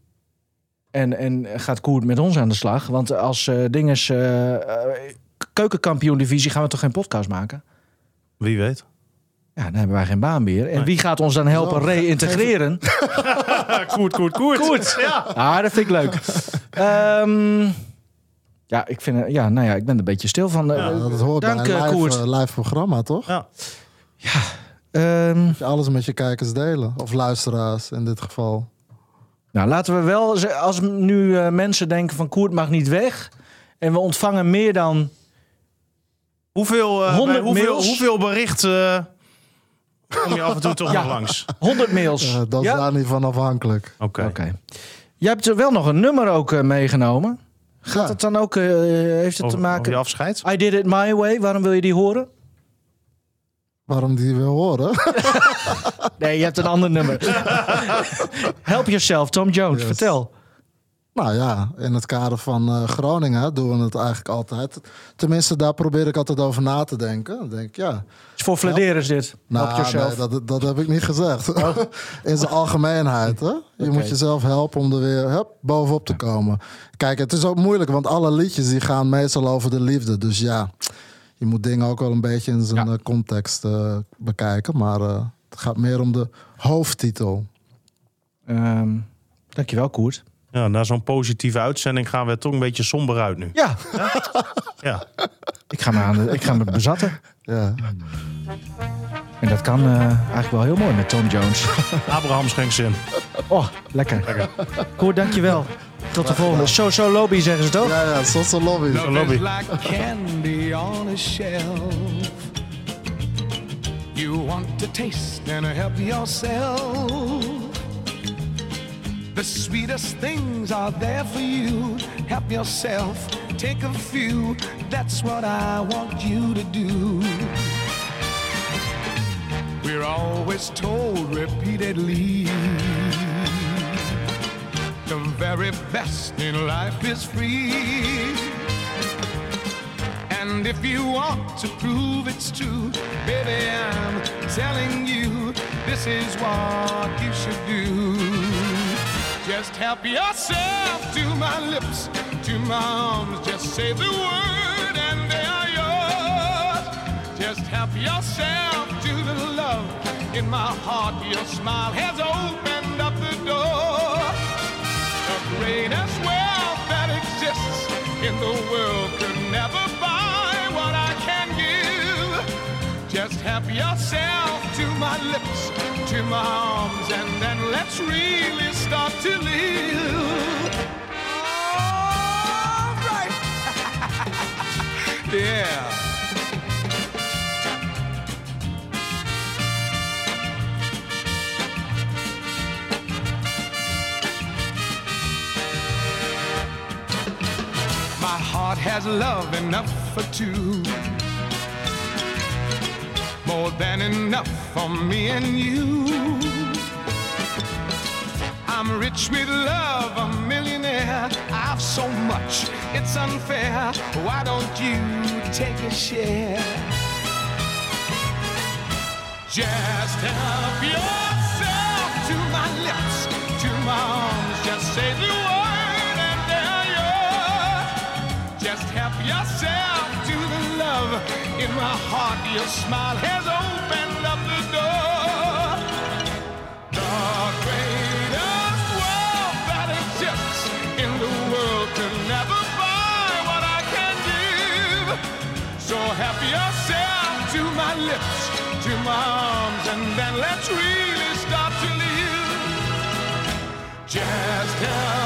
En, en gaat Koert met ons aan de slag. Want als uh, dinges uh, uh, keukenkampioen-divisie gaan we toch geen podcast maken? Wie weet. Ja, dan hebben wij geen baan meer. En Nee. wie gaat ons dan helpen Zo, reïntegreren? Koert, Koert, Koert. Koert. Ja. Ah, dat vind ik leuk. Ehm, ja, ik vind, ja, nou ja, ik ben er een beetje stil van. Uh, Ja, Dat hoort Dank, bij een eh, live, Koert. eh, live programma, toch? Ja. Ehm, Dat je alles met je kijkers delen. Of luisteraars in dit geval. nou, laten we wel, ze- als nu uh, mensen denken van Koert mag niet weg. En we ontvangen meer dan... Hoeveel, eh, honderd bij hoeveel, mails. hoeveel berichten kom je af en toe toch Ja. nog langs? honderd mails. Eh, dat is Ja? daar niet van afhankelijk. Oké. Oké. Jij hebt er wel nog een nummer ook uh, meegenomen. Gaat Ja. het dan ook, uh, heeft het Over, te over maken... je afscheid? I did it my way, waarom wil je die horen? Waarom die wil horen? Nee, je hebt een ander nummer. Help Yourself, Tom Jones, Yes. vertel. Nou ja, in het kader van uh, Groningen doen we het eigenlijk altijd. Tenminste, daar probeer ik altijd over na te denken. Dan denk ik, ja. Is voor Flederis dit. Help Nou, Yourself. nee, dat, dat heb ik niet gezegd. In zijn algemeenheid. Hè? Je Oké. moet jezelf helpen om er weer hup, bovenop te komen. Kijk, het is ook moeilijk, want alle liedjes die gaan meestal over de liefde. Dus ja, je moet dingen ook wel een beetje in zijn Ja. uh, context uh, bekijken. Maar uh, het gaat meer om de hoofdtitel. Um, dankjewel, Koert. Ja, na zo'n positieve uitzending gaan we er toch een beetje somber uit nu. Ja, Ja. ik ga me, aan de, ik ga me bezatten. Ja. En dat kan uh, eigenlijk wel heel mooi met Tom Jones. Abraham schenkt zin. Oh, lekker. Koert, dankjewel. Tot de volgende. So So Lobby zeggen ze toch? Ja, ja, zoals een lobby. Lobby. Like candy on a shelf. You want to taste and help yourself. The sweetest things are there for you. Help yourself, take a few. That's what I want you to do. We're always told repeatedly the very best in life is free. And if you want to prove it's true, baby, I'm telling you, this is what you should do. Just help yourself to my lips, to my arms. Just say the word and they are yours. Just help yourself to the love in my heart. Your smile has opened up the door. The greatest wealth that exists in the world could never buy what I can give. Just help yourself to my lips, to my arms, and then let's really start to live. All right. Yeah. My heart has love enough for two, more than enough for me and you. I'm rich with love, a millionaire. I've so much, it's unfair. Why don't you take a share? Just help yourself to my lips, to my arms. Just say the word and they're yours. Just help yourself to the love in my heart. Your smile has opened up the door. The greatest wealth that exists in the world could never buy what I can give. So help yourself to my lips, to my arms, and then let's really start to live. Just help